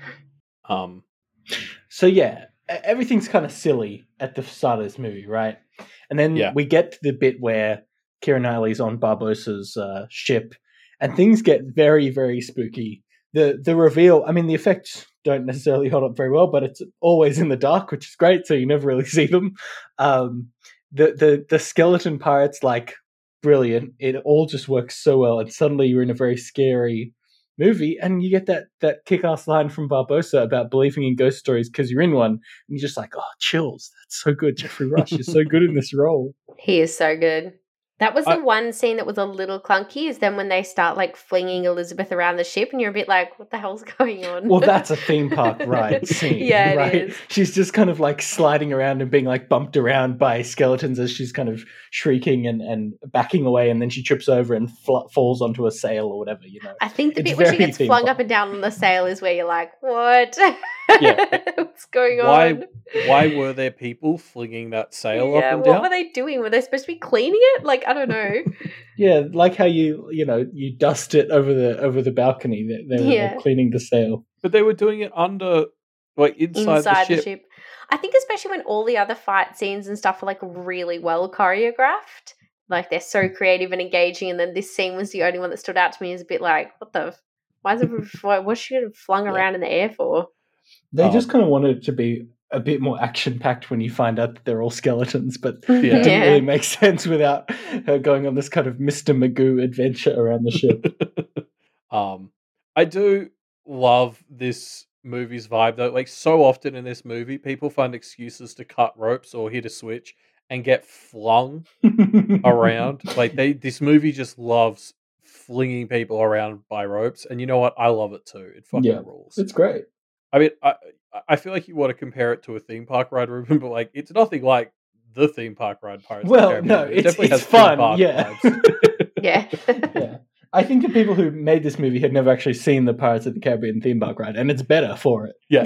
Um, So yeah, e- everything's kind of silly at the start of this movie, right? And then Yeah. we get to the bit where Keira Knightley's on Barbossa's uh, ship, and things get very, very spooky. The the reveal, I mean, the effects don't necessarily hold up very well, but it's always in the dark, which is great, so you never really see them. Um, the the the skeleton pirates, like, brilliant. It all just works so well, and suddenly you're in a very scary movie, and you get that that kick-ass line from Barbossa about believing in ghost stories because you're in one, and you're just like, oh, chills. That's so good. Jeffrey Rush is so good in this role. He is so good. That was the I- one scene that was a little clunky, is then when they start like flinging Elizabeth around the ship and you're a bit like, what the hell's going on? Well, that's a theme park ride scene, Yeah, it right? is. She's just kind of like sliding around and being like bumped around by skeletons as she's kind of shrieking and, and backing away, and then she trips over and fl- falls onto a sail or whatever, you know. I think the It's bit where she very gets theme flung park. up and down on the sail is where you're like, what? Yeah. What's going Why- on? why were there people flinging that sail yeah, up and what down? were they doing? Were they supposed to be cleaning it? Like, I don't know. Yeah, like how you you know you dust it over the over the balcony. They, they were Yeah. like, cleaning the sail. But they were doing it under, like, inside, Inside the ship. I think especially when all the other fight scenes and stuff are like really well choreographed. Like they're so creative and engaging, and then this scene was the only one that stood out to me as a bit like, what the why is it why, what's she getting flung Yeah. around in the air for? They Um, just kind of wanted it to be a bit more action packed when you find out that they're all skeletons, but Yeah. it didn't really make sense without her going on this kind of Mister Magoo adventure around the ship. um, I do love this movie's vibe though. Like, so often in this movie, people find excuses to cut ropes or hit a switch and get flung around. Like, they this movie just loves flinging people around by ropes, and you know what? I love it too. It fucking Yeah. rules. It's great. I mean, I I feel like you want to compare it to a theme park ride, Ruben, but like it's nothing like the theme park ride Pirates of the Well, Caribbean, no, but it it's, definitely it's has theme fun. park Yeah. vibes. Yeah. Yeah. I think the people who made this movie had never actually seen the Pirates of the Caribbean theme park ride, and it's better for it. Yeah,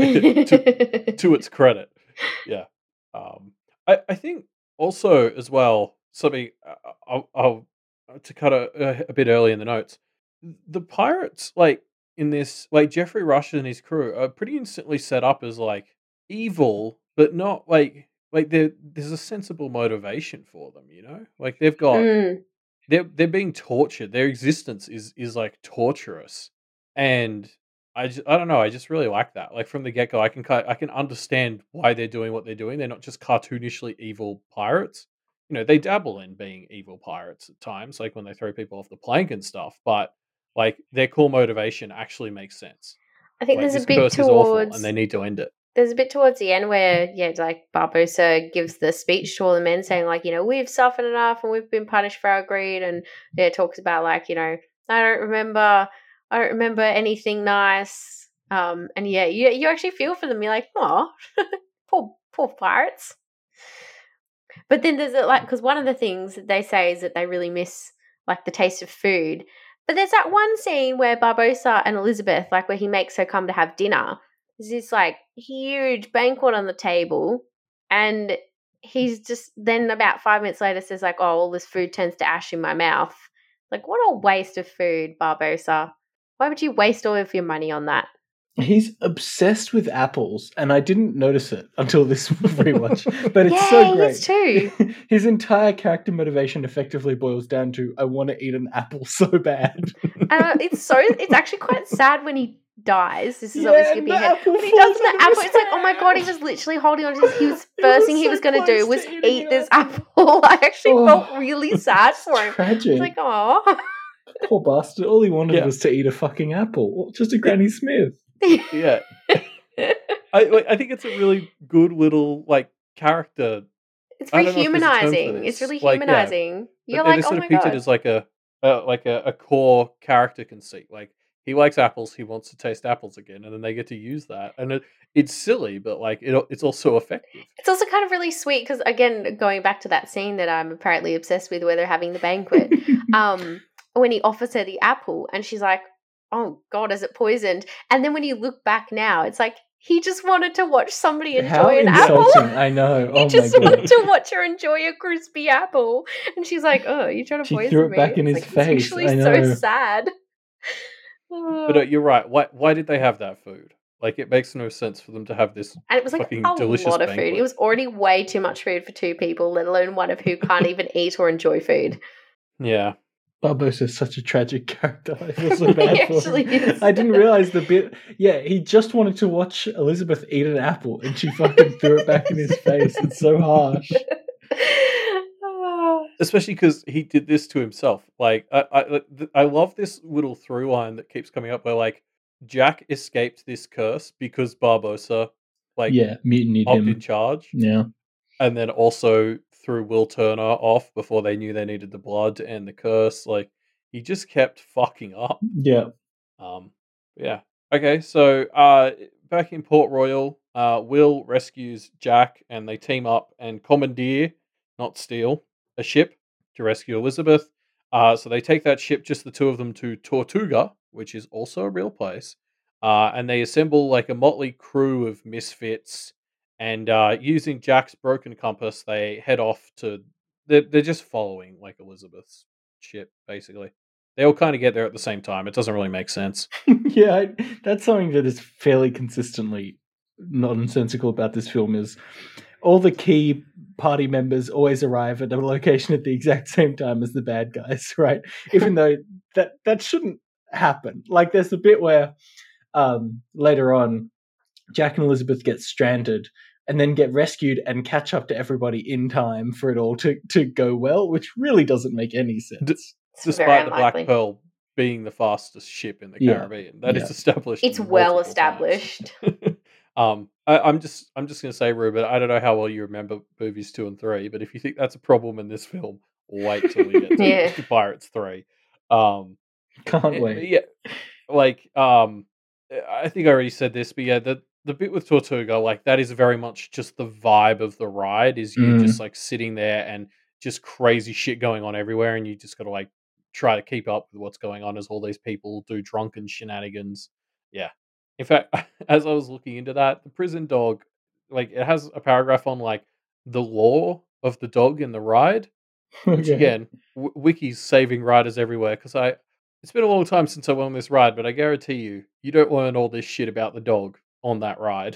to, to its credit. Yeah. Um, I, I think also as well, something uh, I'll, I'll to cut a, a bit early in the notes, the pirates, like in this, like Jeffrey Rush and his crew are pretty instantly set up as like evil, but not like, like there there's a sensible motivation for them, you know? Like they've got, Mm. they're they're being tortured. Their existence is is like torturous, and I just, I don't know. I just really like that. Like from the get go, I can ki- I can understand why they're doing what they're doing. They're not just cartoonishly evil pirates. you know, they dabble in being evil pirates at times, like when they throw people off the plank and stuff. But like their core motivation actually makes sense. I think Like there's a this bit curse is awful, and towards they need to end it. there's a bit towards the end where, yeah, like Barbosa gives the speech to all the men saying, like, you know, we've suffered enough and we've been punished for our greed. And yeah, it talks about, like, you know, I don't remember, I don't remember anything nice. Um, and yeah, you you actually feel for them. You're like, oh, poor poor pirates. But then there's a, like, because one of the things that they say is that they really miss like the taste of food. But there's that one scene where Barbosa and Elizabeth, like where he makes her come to have dinner. There's this like huge banquet on the table, and he's just then about five minutes later says like, "Oh, all this food turns to ash in my mouth." Like, what a waste of food, Barbosa. Why would you waste all of your money on that? He's obsessed with apples, and I didn't notice it until this rewatch. But it's yeah, so he great. is too. His entire character motivation effectively boils down to I want to eat an apple so bad. uh, it's so it's actually quite sad when he dies. This is Yeah, obviously and being the head. apple When he does falls the out of apple, his it's like, oh my god, he hand. was literally holding on to this. He was He first was thing he so was going to do close was to eating eat an this apple. apple. I actually Oh, felt really sad it's for him. tragic. It's like, oh. Poor bastard. All he wanted Yeah. was to eat a fucking apple. Just a Granny Smith. Yeah. I like, I think it's a really good little like character. It's I don't know if there's a term for rehumanizing. It's this. really Like, yeah, humanizing. but You're it like, is oh sort my of pictured god. as like a uh, like a, a core character conceit. Like he likes apples, he wants to taste apples again, and then they get to use that, and it, it's silly, but like it, it's also effective. It's also kind of really sweet because, again, going back to that scene that I'm apparently obsessed with where they're having the banquet, um, when he offers her the apple and she's like, oh God, is it poisoned? And then when you look back now, it's like, he just wanted to watch somebody enjoy How an insulting. apple. I know. He Oh just my god. wanted to watch her enjoy a crispy apple. And she's like, oh, you're trying to She poison threw it me? back in It's his like, face. It's actually I so know. sad. But uh, you're right. Why why did they have that food? Like it makes no sense for them to have this And it was like fucking a delicious lot of banquet. food. It was already way too much food for two people, let alone one of who can't even eat or enjoy food. Yeah. Barbosa is such a tragic character. I feel so bad He for actually him. is. I didn't realize the bit. Yeah, he just wanted to watch Elizabeth eat an apple, and she fucking threw it back in his face. It's so harsh. Especially because he did this to himself. Like I, I, I love this little through line that keeps coming up where like Jack escaped this curse because Barbosa, like, Yeah, mutinied upped him. in charge, Yeah. and then also threw Will Turner off before they knew they needed the blood to end the curse. Like he just kept fucking up. Yeah. Um, yeah. Okay, so uh, back in Port Royal, uh, Will rescues Jack, and they team up and commandeer, not steal, a ship to rescue Elizabeth. Uh, so they take that ship, just the two of them, to Tortuga, which is also a real place. Uh, and they assemble like a motley crew of misfits. And uh, using Jack's broken compass, they head off to. They're, they're just following like Elizabeth's ship, basically. They all kind of get there at the same time. It doesn't really make sense. Yeah, I, that's something that is fairly consistently nonsensical about this film is all the key party members always arrive at a location at the exact same time as the bad guys, right? Even though that that shouldn't happen. Like there's a bit where um, later on Jack and Elizabeth get stranded and then get rescued and catch up to everybody in time for it all to, to go well, which really doesn't make any sense. D- It's Despite very the Black unlikely. Pearl being the fastest ship in the Yeah, Caribbean, that is yeah. established. It's multiple well times. established. um, I, I'm just, I'm just gonna say, Ruben, I don't know how well you remember movies two and three, but if you think that's a problem in this film, wait till we get to Yeah. Pirates three. Um, Can't eh, wait. yeah, like, um, I think I already said this, but yeah, the the bit with Tortuga, like that is very much just the vibe of the ride. Is you Mm. just like sitting there and just crazy shit going on everywhere, and you just gotta like try to keep up with what's going on as all these people do drunken shenanigans. Yeah. In fact, as I was looking into that, the prison dog, like it has a paragraph on like the lore of the dog in the ride, which Okay. again, w- Wiki's saving riders everywhere because I. It's been a long time since I went on this ride, but I guarantee you, you don't learn all this shit about the dog on that ride.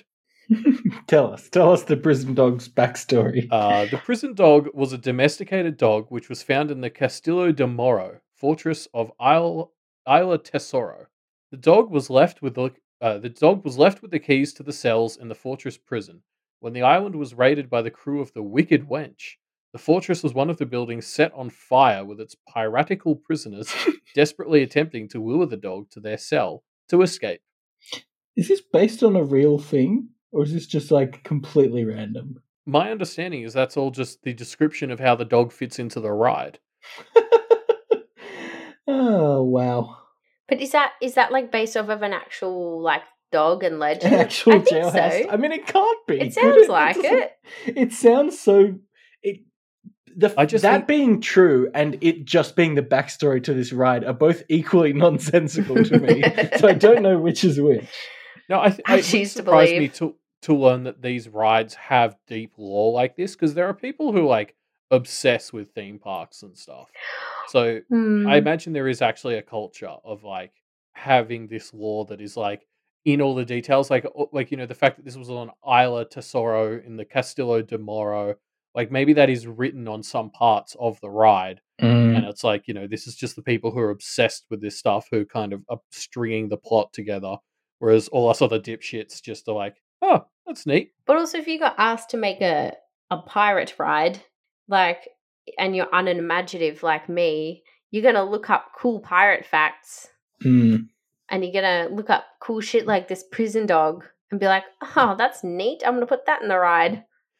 Tell us. Tell us the prison dog's backstory. Uh, the prison dog was a domesticated dog which was found in the Castillo de Moro, fortress of Isla, Isla Tesoro. The dog was left with the uh, the dog was left with the keys to the cells in the fortress prison when the island was raided by the crew of the Wicked Wench. The fortress was one of the buildings set on fire with its piratical prisoners desperately attempting to lure the dog to their cell to escape. Is this based on a real thing, or is this just like completely random? My understanding is that's all just the description of how the dog fits into the ride. Oh, wow. But is that is that like based off of an actual like dog and legend? An actual I think jailhouse. so. I mean, it can't be. It could sounds like doesn't- it. It sounds so. It the I just that think- being true and it just being the backstory to this ride are both equally nonsensical to me. So I don't know which is which. No, I, th- I it choose wouldn't to surprise me believe. to to learn that these rides have deep lore like this because there are people who like obsess with theme parks and stuff. So Hmm. I imagine there is actually a culture of like having this lore that is like in all the details, like o- like you know the fact that this was on Isla Tesoro in the Castillo de Moro, like maybe that is written on some parts of the ride, Mm. and it's like you know this is just the people who are obsessed with this stuff who kind of are stringing the plot together, whereas all us other dipshits just are like, oh, that's neat. But also, if you got asked to make a a pirate ride, like, and you're unimaginative like me, you're gonna look up cool pirate facts, Mm. and you're gonna look up cool shit like this prison dog, and be like, "Oh, that's neat. I'm gonna put that in the ride."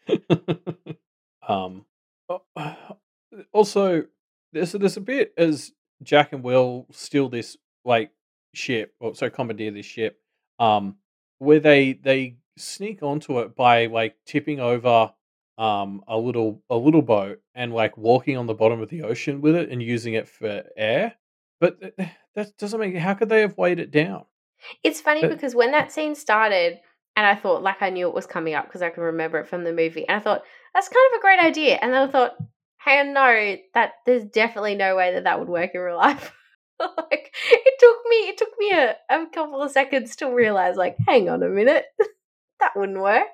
um, oh, also, there's there's a bit as Jack and Will steal this like ship, or so commandeer this ship, um, where they they sneak onto it by like tipping over um a little a little boat and like walking on the bottom of the ocean with it and using it for air. But th- th- that doesn't make. How could they have weighed it down? It's funny But- because when that scene started, and I thought, like, I knew it was coming up because I can remember it from the movie, and I thought that's kind of a great idea, and then I thought, hey, no, that there's definitely no way that that would work in real life. Like, it took me, it took me a, a couple of seconds to realize, like, hang on a minute, that wouldn't work.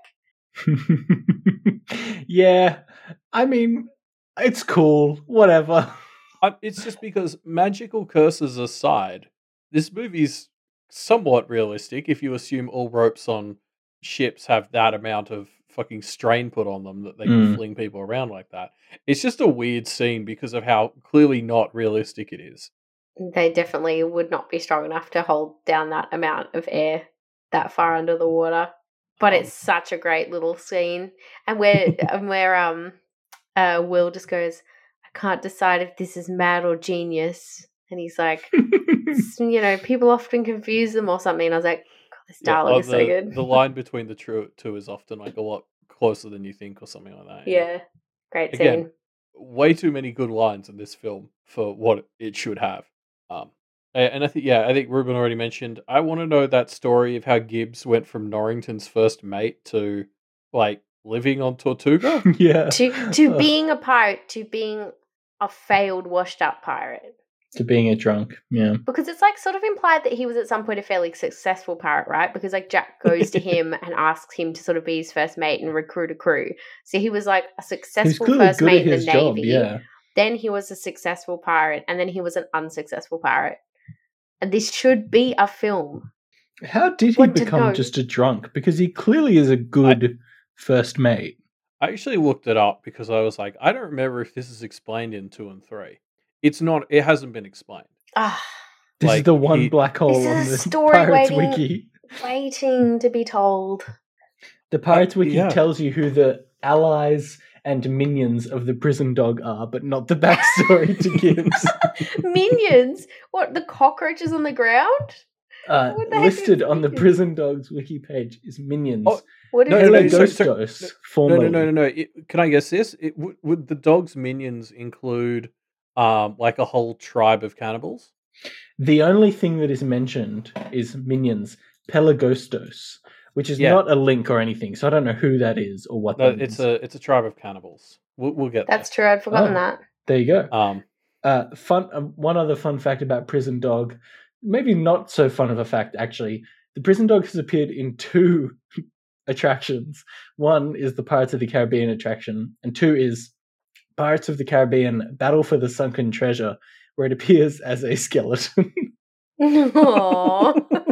Yeah, I mean, it's cool. Whatever. I, it's just because magical curses aside, this movie's somewhat realistic if you assume all ropes on ships have that amount of fucking strain put on them that they can Mm. fling people around like that. It's just a weird scene because of how clearly not realistic it is. They definitely would not be strong enough to hold down that amount of air that far under the water. But it's such a great little scene, and where and where um, uh, Will just goes, I can't decide if this is mad or genius, and he's like, "S- you know, people often confuse them or something. And I was like, God, this Yeah, dialogue or is the, so good. the line between the two, two is often like a lot closer than you think or something like that. Yeah, great Again, scene. way too many good lines in this film for what it should have. Um, a- and I think, yeah, I think Ruben already mentioned. I want to know that story of how Gibbs went from Norrington's first mate to like living on Tortuga. Yeah. To to Ugh. being a pirate, to being a failed, washed up pirate. To being a drunk. Yeah. Because it's like sort of implied that he was at some point a fairly successful pirate, right? Because like Jack goes to him and asks him to sort of be his first mate and recruit a crew. So he was like a He's successful clearly first good mate at in his the job. Navy. Yeah. Then he was a successful pirate, and then he was an unsuccessful pirate. And this should be a film. How did he What to become know? just a drunk? Because he clearly is a good first mate. I actually looked it up because I was like, I don't remember if this is explained in two and three. It's not. It hasn't been explained. Ah, This is Like, the one he- black hole This is on a the story Pirates waiting- Wiki. waiting to be told. The Pirates Wiki yeah. tells you who the allies and minions of the prison dog are, but not the backstory to Gibbs. Minions? What, the cockroaches on the ground? Uh, What the heck is listed on the Minions? prison dog's wiki page is minions. Oh, What is No, no, no, so- Pelagostos, so- No, formerly. no, no, no, no. It, can I guess this? It, would, would the dog's minions include um like a whole tribe of cannibals? The only thing that is mentioned is minions, Pelagostos, which is Yeah. not a link or anything, so I don't know who that is or what No, that it's means. a it's a tribe of cannibals. We'll, we'll get That's true. I'd forgotten Oh. that. There you go. there. Um, Uh, fun. Uh, one other fun fact about Prison Dog, maybe not so fun of a fact actually. The Prison Dog has appeared in two attractions. One is the Pirates of the Caribbean attraction, and two is Pirates of the Caribbean: Battle for the Sunken Treasure, where it appears as a skeleton. Aww.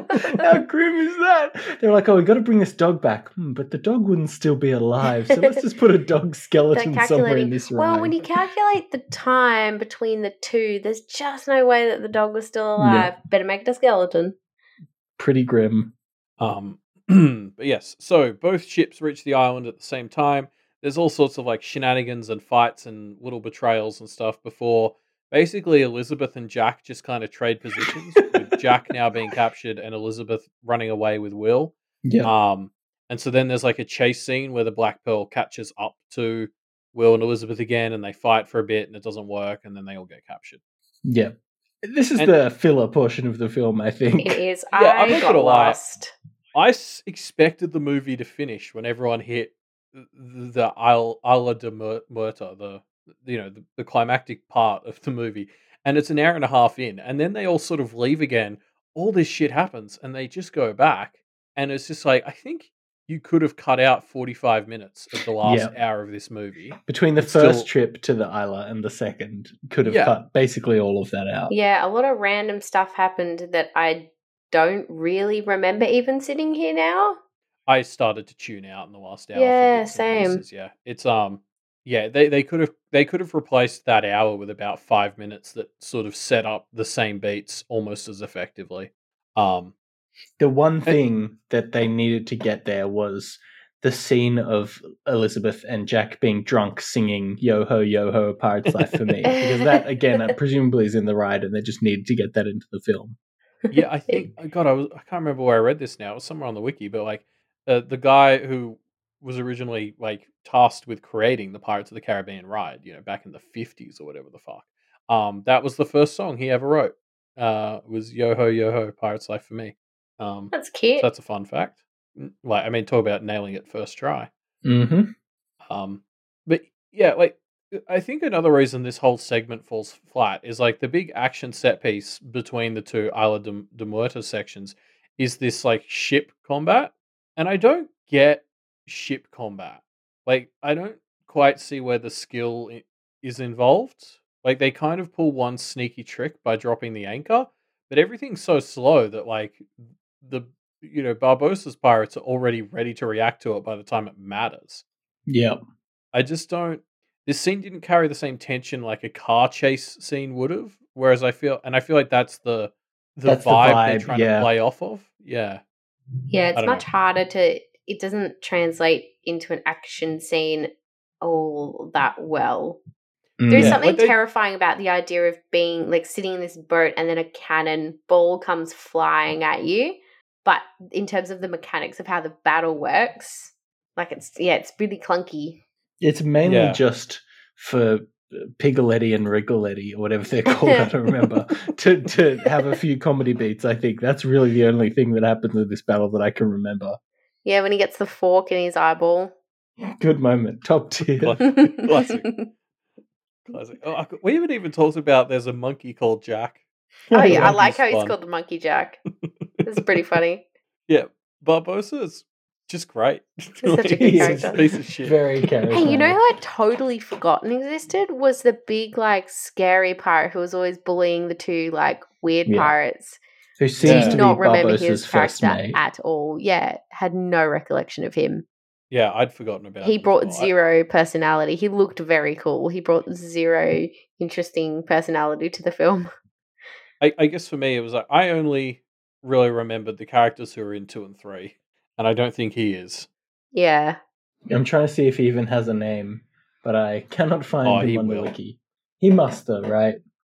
How grim is that? They're like, oh, we got to bring this dog back. Hmm, but the dog wouldn't still be alive. So let's just put a dog skeleton somewhere in this ride. Well, when you calculate the time between the two, there's just no way that the dog was still alive. Yeah. Better make it a skeleton. Pretty grim. Um, but yes, so both ships reach the island at the same time. There's all sorts of like shenanigans and fights and little betrayals and stuff before basically Elizabeth and Jack just kind of trade positions, with Jack now being captured and Elizabeth running away with Will. Yeah. Um, and so then there's like a chase scene where the Black Pearl catches up to Will and Elizabeth again, and they fight for a bit and it doesn't work, and then they all get captured. Yeah. This is and, the filler portion of the film, I think. It is. Yeah, I I'm not got gonna lost. Lie. I s- expected the movie to finish when everyone hit the, the Isle, Isla de Muerta, the you know the, the climactic part of the movie, and it's an hour and a half in, and then they all sort of leave again. All this shit happens, and they just go back, and it's just like I think you could have cut out forty-five minutes of the last Yeah. hour of this movie. Between the It's first still- trip to the Isla and the second, could have Yeah. cut basically all of that out. Yeah, a lot of random stuff happened that I don't really remember even sitting here now. I started to tune out in the last hour. for Yeah, bits and same. pieces, Yeah, it's um, yeah, they they could have they could have replaced that hour with about five minutes that sort of set up the same beats almost as effectively. Um, The one thing that they needed to get there was the scene of Elizabeth and Jack being drunk singing Yo Ho, Yo Ho, Pirate's Life for Me. Because that, again, presumably is in the ride and they just needed to get that into the film. yeah, I think God, I was I can't remember where I read this now. It was somewhere on the wiki, but like uh, the guy who was originally like tasked with creating the Pirates of the Caribbean ride, you know, back in the fifties or whatever the fuck. Um, that was the first song he ever wrote. Uh, was Yo Ho, Yo Ho, Pirate's Life for Me. Um, That's cute. so that's a fun fact. N- Like, I mean, talk about nailing it first try. Mm-hmm. Um, but yeah, like I think another reason this whole segment falls flat is like the big action set piece between the two Isla de, de Muerta sections is this like ship combat, and I don't get ship combat. Like, I don't quite see where the skill i- is involved. Like, they kind of pull one sneaky trick by dropping the anchor, but everything's so slow that like the you know Barbossa's pirates are already ready to react to it by the time it matters. Yep. I just don't. This scene didn't carry the same tension like a car chase scene would have. Whereas I feel, and I feel like that's the the, That's the vibe, they're vibe, trying yeah. to play off of. Yeah, Yeah, I it's don't much know. harder to. It doesn't translate into an action scene all that well. Mm. There's Yeah, something like they- terrifying about the idea of being like sitting in this boat and then a cannon ball comes flying at you. But in terms of the mechanics of how the battle works, like it's yeah, it's really clunky. It's mainly Yeah. just for Pigoletti and Rigoletti, or whatever they're called, I don't remember, to, to have a few comedy beats, I think. That's really the only thing that happens in this battle that I can remember. Yeah, when he gets the fork in his eyeball. Good moment. Top tier. Classic. Classic. Oh, I could- we haven't even talked about there's a monkey called Jack. Oh yeah, I Monkey's like how he's fun. called the Monkey Jack. It's pretty funny. Yeah, Barbossa is just great. such a good He's character. piece of shit. Very charismatic. Hey, you know who I'd totally forgotten existed was the big, like, scary pirate who was always bullying the two, like, weird Yeah. pirates. Who seems Yeah. to Did be not remember Barbossa's his first character mate. at all. Yeah, had no recollection of him. Yeah, I'd forgotten about. He him as brought well. I- zero personality. He looked very cool. He brought zero interesting personality to the film. I, I guess for me, it was like I only really remembered the characters who are in two and three, and I don't think he is. Yeah. I'm trying to see if he even has a name, but I cannot find Oh, him he on will. the wiki. He must though, right?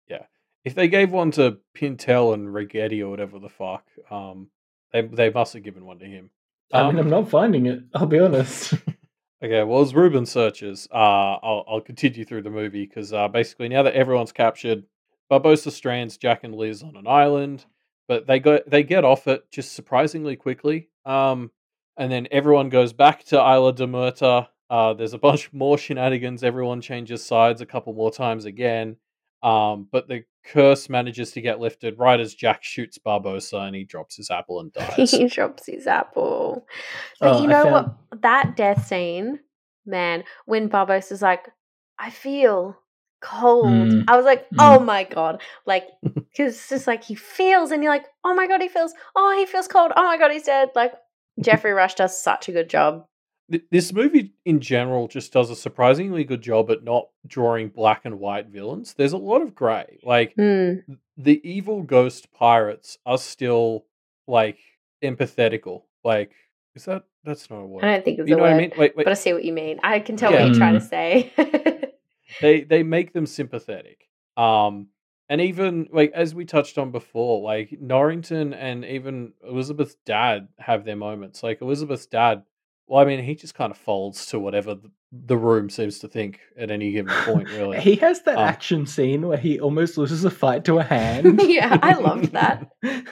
If they gave one to Pintel and Rigetti or whatever the fuck, um, they they must have given one to him. I mean, Um, I'm not finding it. I'll be honest. Okay, well, as Ruben searches, uh, I'll, I'll continue through the movie because uh, basically now that everyone's captured, Barbossa strands Jack and Liz on an island, but they go they get off it just surprisingly quickly. Um, and then everyone goes back to Isla de Muerta. Uh, there's a bunch more shenanigans. Everyone changes sides a couple more times again. Um, but the curse manages to get lifted right as Jack shoots Barbossa and he drops his apple and dies. He drops his apple. But Oh, you I know found- what? That death scene, man, when Barbossa's like, I feel cold. Mm. I was like, Mm. oh my God. Like, because it's just like he feels and you're like, oh my God, he feels, oh, he feels cold. Oh my God, he's dead. Like, Jeffrey Rush does such a good job. Th- This movie in general just does a surprisingly good job at not drawing black and white villains. There's a lot of grey. Like, Mm. th- the evil ghost pirates are still, like, empathetical. Like, is that, that's not a I word. don't think it's You a know what I word, mean? Wait, wait. but I see what you mean. I can tell Yeah. what you're trying to Mm. say. They they make them sympathetic. Um, and even like as we touched on before, like Norrington and even Elizabeth's dad have their moments. Like Elizabeth's dad, well, I mean, he just kind of folds to whatever the, the room seems to think at any given point, really. He has that Um, action scene where he almost loses a fight to a hand. Yeah, I loved that.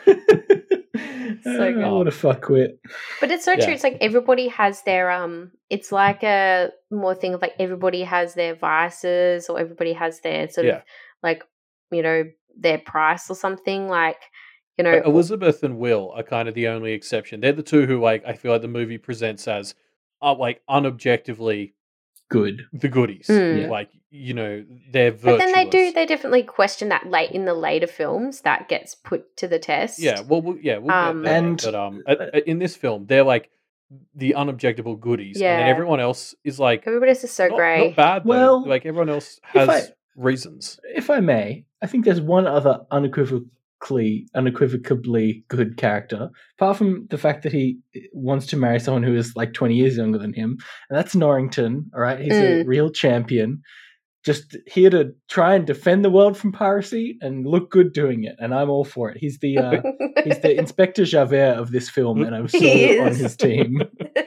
So Oh, good. what a fuckwit. But it's so Yeah. true. It's like everybody has their um. It's like a more thing of like everybody has their vices or everybody has their sort Yeah. of like you know their price or something. Like you know Like, Elizabeth and Will are kind of the only exception. They're the two who like I feel like the movie presents as uh, like unobjectively Good. the goodies. Mm. Yeah. Like, you know, they're But virtuous. then they do. They definitely question that late in the later films that gets put to the test. Yeah, well, we'll yeah, we'll Um, get there. And- but um, at, at- in this film, they're like the unobjectable goodies, and then Yeah. everyone else is like Everybody's just so not, grey. not bad. Though. Well, like everyone else if has I- reasons. If I may, I think there's one other unequivocally, unequivocally good character, apart from the fact that he wants to marry someone who is like twenty years younger than him, and that's Norrington. All right, he's a Mm. real champion, just here to try and defend the world from piracy and look good doing it, and I'm all for it. He's the uh, he's the Inspector Javert of this film, and I'm so He on is. his team.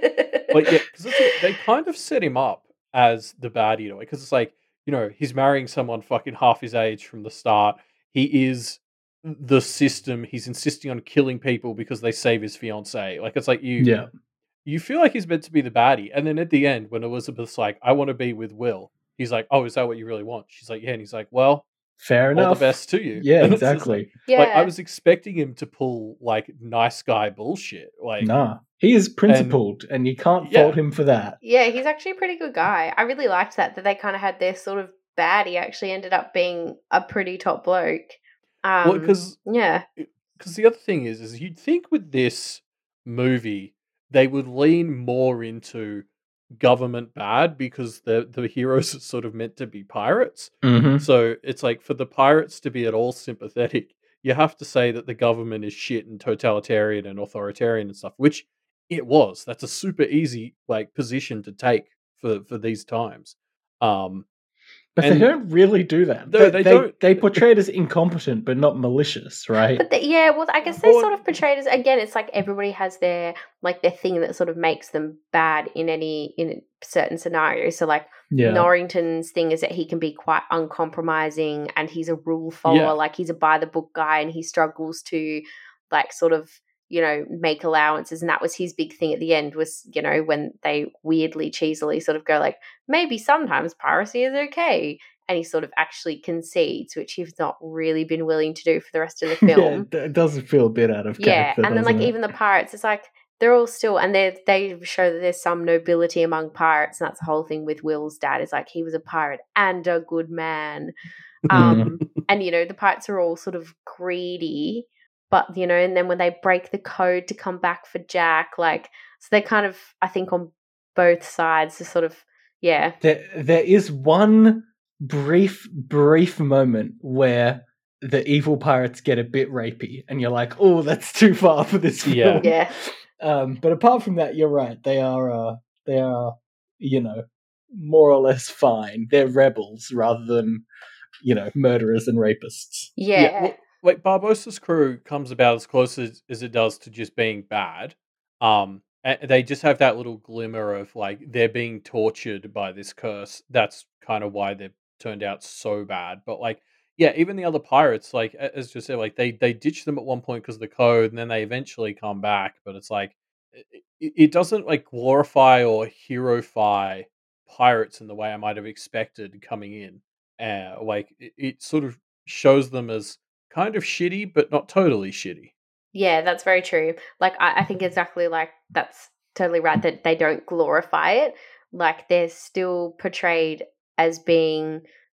But yeah, because they kind of set him up as the baddie in a way. Because it's like you know he's marrying someone fucking half his age from the start. He is the system. He's insisting on killing people because they save his fiance. Like it's like you. Yeah, You feel like he's meant to be the baddie, and then at the end, when Elizabeth's like, "I want to be with Will," he's like, "Oh, is that what you really want?" She's like, "Yeah," and he's like, "Well, fair all enough. the best to you." Yeah, And it's just exactly. Like, Yeah. like, I was expecting him to pull like nice guy bullshit. Like, Nah, he is principled, and, you can't Yeah. fault him for that. Yeah, he's actually a pretty good guy. I really liked that, that they kind of had their sort of bad. He actually ended up being a pretty top bloke. Um, well, because yeah. because the other thing is, is you'd think with this movie they would lean more into government bad because the the heroes are sort of meant to be pirates. Mm-hmm. So it's like for the pirates to be at all sympathetic, you have to say that the government is shit and totalitarian and authoritarian and stuff, which it was. That's a super easy like position to take for for these times. Um, But And- they don't really do that. No, they, they they, don't. they portray it as incompetent, but not malicious, right? But the, yeah, well, I guess they Well- sort of portrayed as again. It's like everybody has their like their thing that sort of makes them bad in any in a certain scenario. So like Yeah. Norrington's thing is that he can be quite uncompromising and he's a rule follower. Yeah. Like he's a by the book guy and he struggles to like sort of you know make allowances. And that was his big thing at the end was you know when they weirdly cheesily sort of go like maybe sometimes piracy is okay. And he sort of actually concedes, which he's not really been willing to do for the rest of the Yeah, film. it does feel a bit out of Yeah, character. and then like doesn't it? even the pirates, it's like they're all still, and they they show that there's some nobility among pirates, and that's the whole thing with Will's dad. Is like he was a pirate and a good man, um, and you know the pirates are all sort of greedy, but you know, and then when they break the code to come back for Jack, like so they kind of I think on both sides, are sort of yeah, There, there is one brief, brief moment where the evil pirates get a bit rapey, and you're like, "Oh, that's too far for this film." Yeah. yeah. Um, but apart from that, you're right. They are, uh, they are, you know, more or less fine. They're rebels rather than, you know, murderers and rapists. Yeah. well, like Barbossa's crew comes about as close as, as it does to just being bad. Um, and they just have that little glimmer of like they're being tortured by this curse. That's kind of why they've turned out so bad. But like, yeah, even the other pirates, like a- as just said, like they they ditch them at one point because of the code, and then they eventually come back. But it's like it, it it doesn't like glorify or heroify pirates in the way I might have expected coming in. Uh, like it, it sort of shows them as kind of shitty, but not totally shitty. Yeah, that's very true. Like, I, I think exactly like that's totally right that they don't glorify it. Like, they're still portrayed as being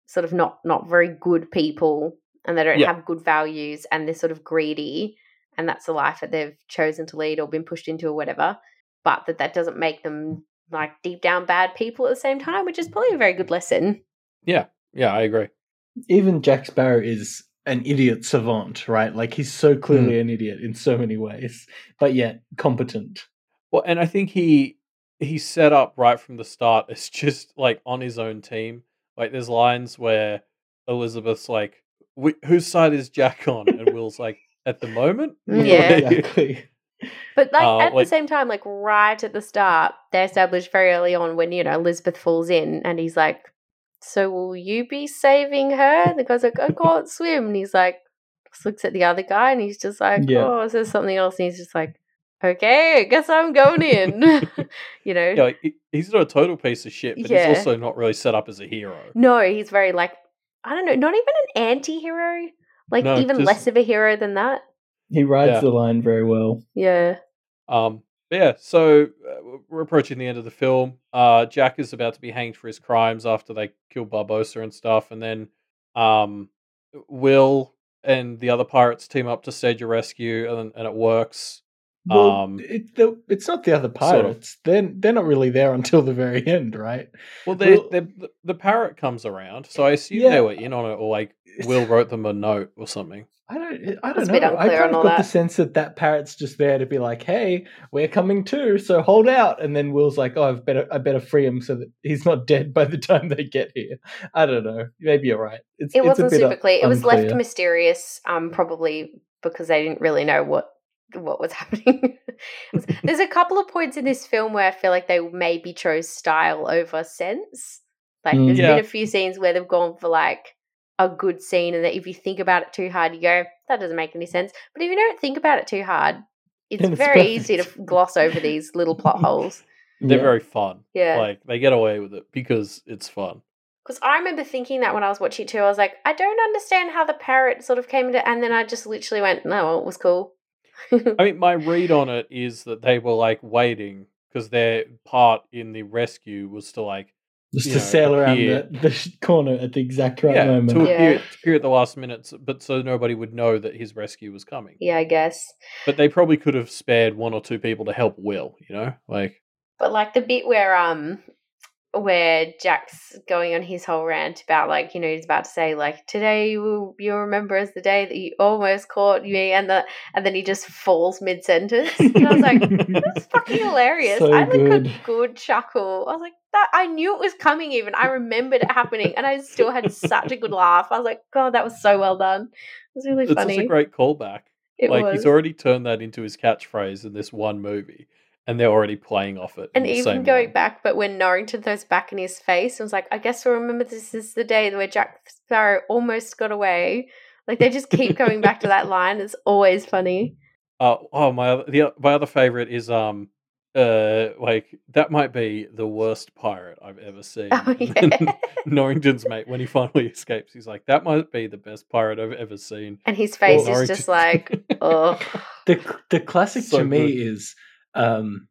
sort of not not very good people, and they don't Yeah. have good values, and they're sort of greedy, and that's the life that they've chosen to lead or been pushed into or whatever. But that that doesn't make them like deep down bad people at the same time, which is probably a very good lesson. Yeah, yeah, I agree. Even Jack Sparrow is an idiot savant, right? Like he's so clearly an idiot in so many ways, but yet competent. Well, and I think he he's set up right from the start as just like on his own team. Like there's lines where Elizabeth's like, "Wh- "Whose side is Jack on?" And Will's like, "At the moment." Yeah. Like, Exactly. But like Uh, at like- the same time, like right at the start, they established very early on when, you know, Elizabeth falls in and he's like, "So will you be saving her?" And the guy's like, "I can't swim." And he's like, just looks at the other guy and he's just like, Yeah. "Oh, says something else." And he's just like, "Okay, I guess I'm going in." You know? yeah, like, he- he's not a total piece of shit, but Yeah. he's also not really set up as a hero. No, he's very like, I don't know, not even an anti-hero. Like No, even just- less of a hero than that. He rides Yeah. the line very well. Yeah. Um, but yeah, so uh, we're approaching the end of the film. Uh, Jack is about to be hanged for his crimes after they kill Barbosa and stuff, and then um, Will and the other pirates team up to stage a rescue, and and it works. Well, Um, it, the, it's not the other sort of. pirates. They're, they're not really there until the very end, right? Well, they Will- they the, the parrot comes around, so I assume Yeah. they were in on it, or like Will wrote them a note or something. I don't. I It's don't a bit know. I unclear kind on of all got the that. sense that that parrot's just there to be like, "Hey, we're coming too, so hold out." And then Will's like, "Oh, I've better, I better free him so that he's not dead by the time they get here." I don't know. Maybe you're right. It's, It it's wasn't a bit super un- clear. It was left unclear. mysterious, um, probably because they didn't really know what what was happening. There's a couple of points in this film where I feel like they maybe chose style over sense. Like Mm. there's Yeah. been a few scenes where they've gone for like a good scene, and that if you think about it too hard, you go, that doesn't make any sense. But if you don't think about it too hard, it's Then it's very perfect. easy to gloss over these little plot holes. They're Yeah. very fun. Yeah. Like they get away with it because it's fun. Because I remember thinking that when I was watching it too, I was like, I don't understand how the parrot sort of came into, and then I just literally went, no, well, it was cool. I mean, my read on it is that they were like waiting because their part in the rescue was to like Just you to know, sail around appear- the, the sh- corner at the exact right yeah moment. to appear, Yeah. to appear at the last minute, s- but so nobody would know that his rescue was coming. Yeah, I guess. But they probably could have spared one or two people to help Will. You know, like But like the bit where um where Jack's going on his whole rant about like, you know, he's about to say like, today you will you'll remember as the day that you almost caught me, and the and then he just falls mid sentence. And I was like, that's fucking hilarious. So I had like good. a good chuckle. I was like, that I knew it was coming even. I remembered it happening and I still had such a good laugh. I was like, God, that was so well done. It was really it's funny. such a great callback. It like was. he's already turned that into his catchphrase in this one movie, and they're already playing off it. And in the even same going line. back, but when Norrington throws back in his face, and was like, I guess we'll remember this is the day where Jack Sparrow almost got away. Like they just keep coming back to that line. It's always funny. Uh, oh my other the, o- my other favorite is um uh like that might be the worst pirate I've ever seen. Oh, And then yeah. Norrington's mate, when he finally escapes, he's like, that might be the best pirate I've ever seen. And his face Well, is just Norrington- like, oh. The the classic So to me good. is um,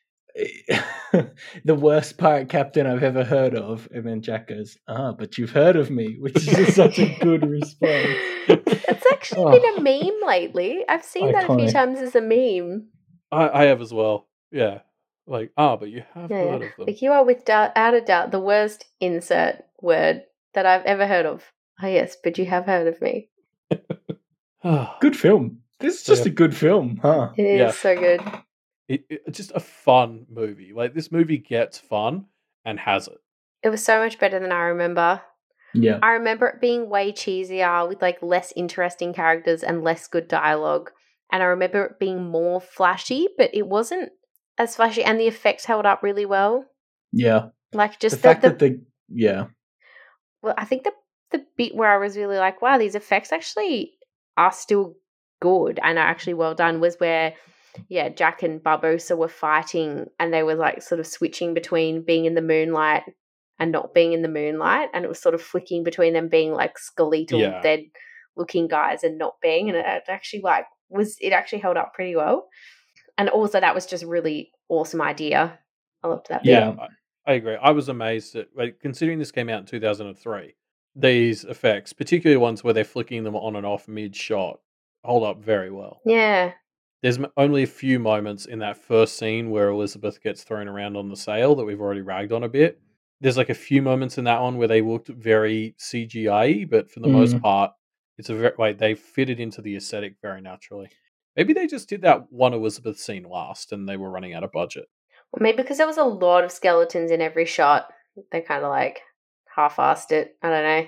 the worst pirate captain I've ever heard of, and then Jack goes, "Ah, but you've heard of me," which is just such a good response. It's actually been a meme lately. I've seen that a few Iconic. times as a meme. I, I have as well. Yeah. Like, ah, but you have Yeah, heard yeah. of them. Like you are without a doubt the worst insert word that I've ever heard of. Oh yes, but you have heard of me. Good film. This is just Yeah. a good film, huh? It is Yeah. so good. It, it- just a fun movie. Like this movie gets fun and has it. It was so much better than I remember. Yeah. I remember it being way cheesier with like less interesting characters and less good dialogue. And I remember it being more flashy, but it wasn't as flashy, and the effects held up really well. Yeah. Like just the the, fact the that the yeah. well, I think the the bit where I was really like, wow, these effects actually are still good and are actually well done was where, yeah, Jack and Barbosa were fighting and they were like sort of switching between being in the moonlight and not being in the moonlight, and it was sort of flicking between them being like skeletal, Yeah. dead looking guys and not being, and it actually like was it actually held up pretty well. And also that was just a really awesome idea. I loved that bit. Yeah. I, I agree. I was amazed at like considering this came out in two thousand three. these effects, particularly ones where they're flicking them on and off mid-shot, hold up very well. Yeah. There's m- only a few moments in that first scene where Elizabeth gets thrown around on the sail that we've already ragged on a bit. There's like a few moments in that one where they looked very C G I, but for the most Mm. part, it's a very like they fitted into the aesthetic very naturally. Maybe they just did that one Elizabeth scene last, and they were running out of budget. Well, maybe because there was a lot of skeletons in every shot, they kind of like half-assed it. I don't know.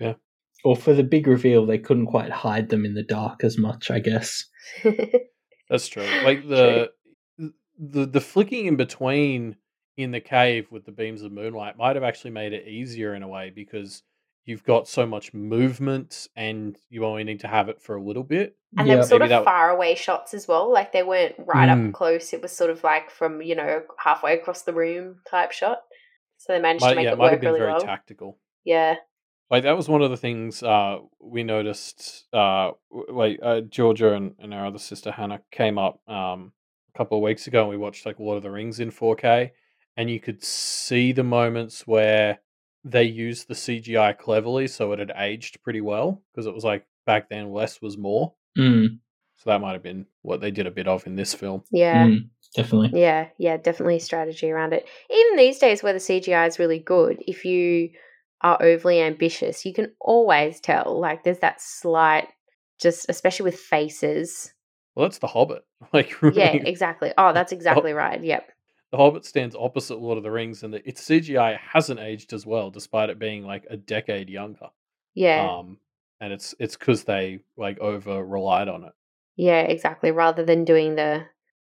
Or for the big reveal, they couldn't quite hide them in the dark as much, I guess. That's true. Like the the the flicking in between in the cave with the beams of moonlight might have actually made it easier in a way because you've got so much movement and you only need to have it for a little bit. And they were Yeah. sort Maybe of that- far away shots as well. Like they weren't right Mm. up close. It was sort of like from, you know, halfway across the room type shot. So they managed Might, to make yeah, it it might have work been really very well. tactical. Yeah. Like that was one of the things uh, we noticed. Uh, w- like uh, Georgia and, and our other sister Hannah came up um, a couple of weeks ago, and we watched like Lord of the Rings in four K, and you could see the moments where they used the C G I cleverly, so it had aged pretty well because it was like back then less was more. Mm, So that might have been what they did a bit of in this film. Yeah. mm, definitely. Yeah. Yeah. Definitely a strategy around it. Even these days where the C G I is really good, if you are overly ambitious, you can always tell. Like there's that slight, just especially with faces. Well, that's The Hobbit. Like Yeah, really, exactly. Oh, that's exactly right. Yep. The Hobbit stands opposite Lord of the Rings, and its C G I hasn't aged as well, despite it being like a decade younger. Yeah. Um, and it's it's because they like over relied on it. Yeah, exactly. Rather than doing the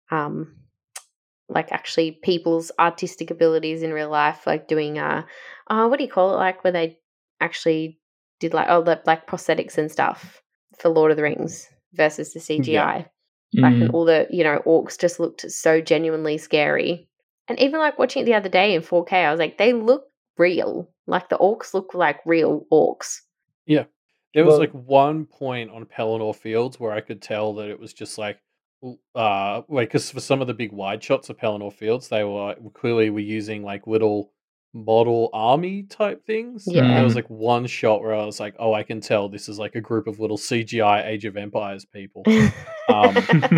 um like actually people's artistic abilities in real life, like doing uh uh what do you call it? Like where they actually did like oh the like prosthetics and stuff for Lord of the Rings versus the C G I. Like and Mm, all the, you know, orcs just looked so genuinely scary. And even like watching it the other day in four K, I was like, they look real. Like the orcs look like real orcs. There was Well- like one point on Pelennor Fields where I could tell that it was just like, l- uh, like because for some of the big wide shots of Pelennor Fields, they were like, clearly were using like little model army type things. And Yeah. there was like one shot where I was like, oh, I can tell this is like a group of little C G I Age of Empires people. Um,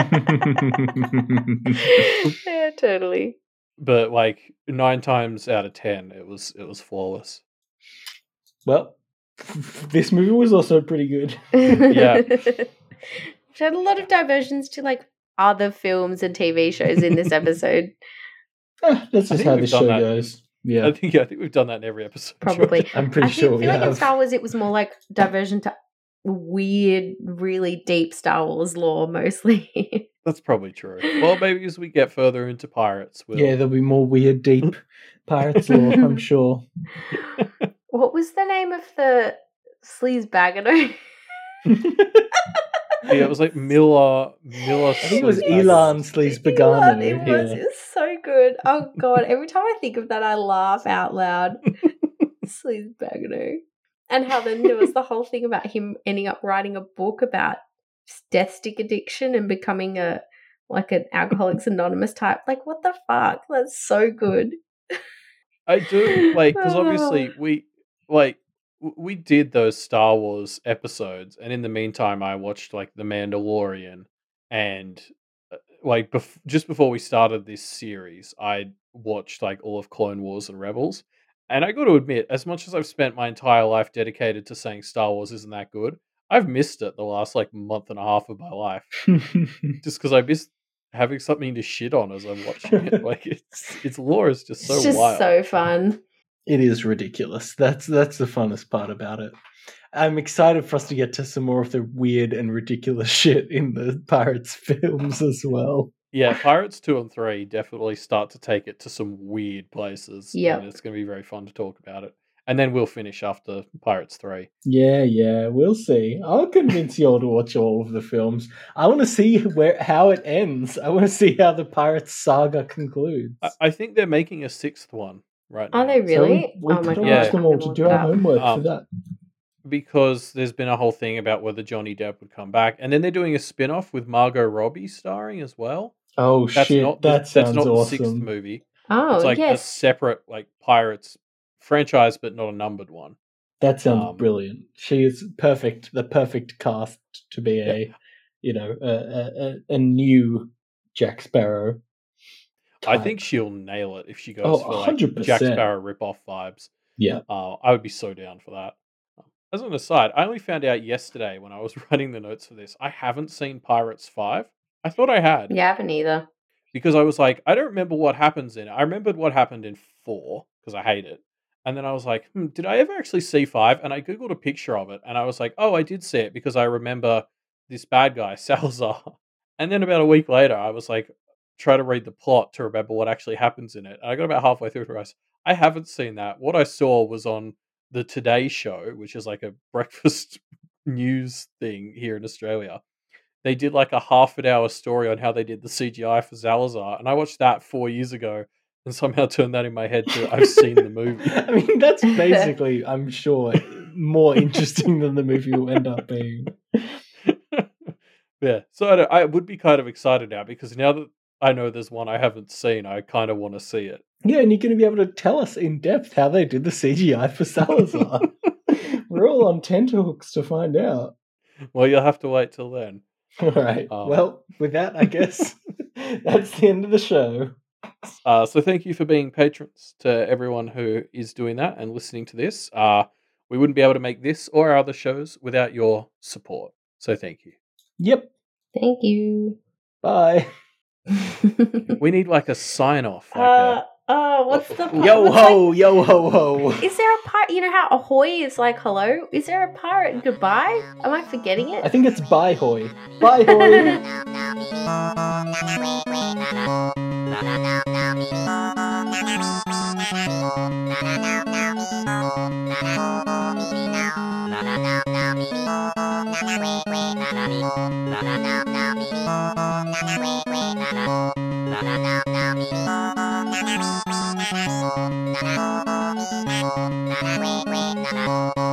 yeah, totally. but like nine times out of ten, it was it was flawless. well, this movie was also pretty good. Yeah. We've had a lot of diversions to like other films and T V shows in this episode. Ah, that's I just think how we've this done show that. goes. Yeah, I think yeah, I think we've done that in every episode. Probably. I'm pretty I sure feel, we feel like in have. Star Wars it was more like diversion to weird, really deep Star Wars lore mostly. That's probably true. Well, maybe as we get further into pirates, we'll Yeah, there'll be more weird, deep pirates lore, I'm sure. What was the name of the sleaze bagano? yeah, it was like Miller Miller. I think it was Sleazebaggers. Elon Sleaze Elon, Bagano. it was. Yeah. It was so good. Oh god! Every time I think of that, I laugh out loud. Sleaze bagano, and how then there was the whole thing about him ending up writing a book about death stick addiction and becoming a like an Alcoholics Anonymous type. Like what the fuck? That's so good. I do like because obviously we like w- we did those Star Wars episodes, and in the meantime, I watched like The Mandalorian, and uh, like bef- just before we started this series, I watched like all of Clone Wars and Rebels, and I got to admit, as much as I've spent my entire life dedicated to saying Star Wars isn't that good, I've missed it the last like month and a half of my life just because I missed having something to shit on as I'm watching it. Like it's its lore is just so it's just wild. so fun. It is ridiculous. That's that's the funnest part about it. I'm excited for us to get to some more of the weird and ridiculous shit in the Pirates films as well. Yeah, Pirates two and three definitely start to take it to some weird places. Yep. And it's going to be very fun to talk about it. And then we'll finish after Pirates three. Yeah, yeah, we'll see. I'll convince you all to watch all of the films. I want to see where how it ends. I want to see how the Pirates saga concludes. I, I think they're making a sixth one right now. Are they So really? we, we oh my could god! Yeah. watch them all I'm to gonna do look it our up. homework Um, for that. Because there's been a whole thing about whether Johnny Depp would come back. And then they're doing a spin off with Margot Robbie starring as well. Oh That's shit, not the, that that's sounds not the sixth awesome. movie. Oh It's like a yes. separate like Pirates franchise, but not a numbered one. That sounds Um, brilliant. She is perfect, the perfect cast to be a, Yeah. you know, a, a, a- a new Jack Sparrow. I type. think she'll nail it if she goes Oh, for like one hundred Jack percent. Sparrow rip-off vibes. Yeah. Uh, I would be so down for that. As an aside, I only found out yesterday when I was writing the notes for this. I haven't seen Pirates five. I thought I had You haven't either. because I was like, I don't remember what happens in it. I remembered what happened in four because I hate it. And then I was like, hmm, did I ever actually see five? And I Googled a picture of it and I was like, oh, I did see it because I remember this bad guy, Salazar. And then about a week later, I was like, try to read the plot to remember what actually happens in it. And I got about halfway through and realized, I haven't seen that. What I saw was on the Today Show, which is like a breakfast news thing here in Australia. They did like a half an hour story on how they did the C G I for Salazar, and I watched that four years ago and somehow turned that in my head to I've seen the movie. I mean, that's basically, I'm sure, more interesting than the movie will end up being. Yeah, so I, don't- I would be kind of excited now because now that I know there's one I haven't seen, I kind of want to see it. Yeah, and you're going to be able to tell us in depth how they did the C G I for Salazar. We're all on tenterhooks to find out. Well, you'll have to wait till then. All right. Um, well, with that, I guess that's the end of the show. Uh, so thank you for being patrons to everyone who is doing that and listening to this. Uh, we wouldn't be able to make this or our other shows without your support. So thank you. Yep. Thank you. Bye. We need like a sign off. Like uh, uh, what's the pi- Yo what's ho, yo ho ho. Like, is there a pirate? You know how ahoy is like hello? Is there a pirate goodbye? Am I forgetting it? I think it's bye hoy. Bye hoy. Wait, wait,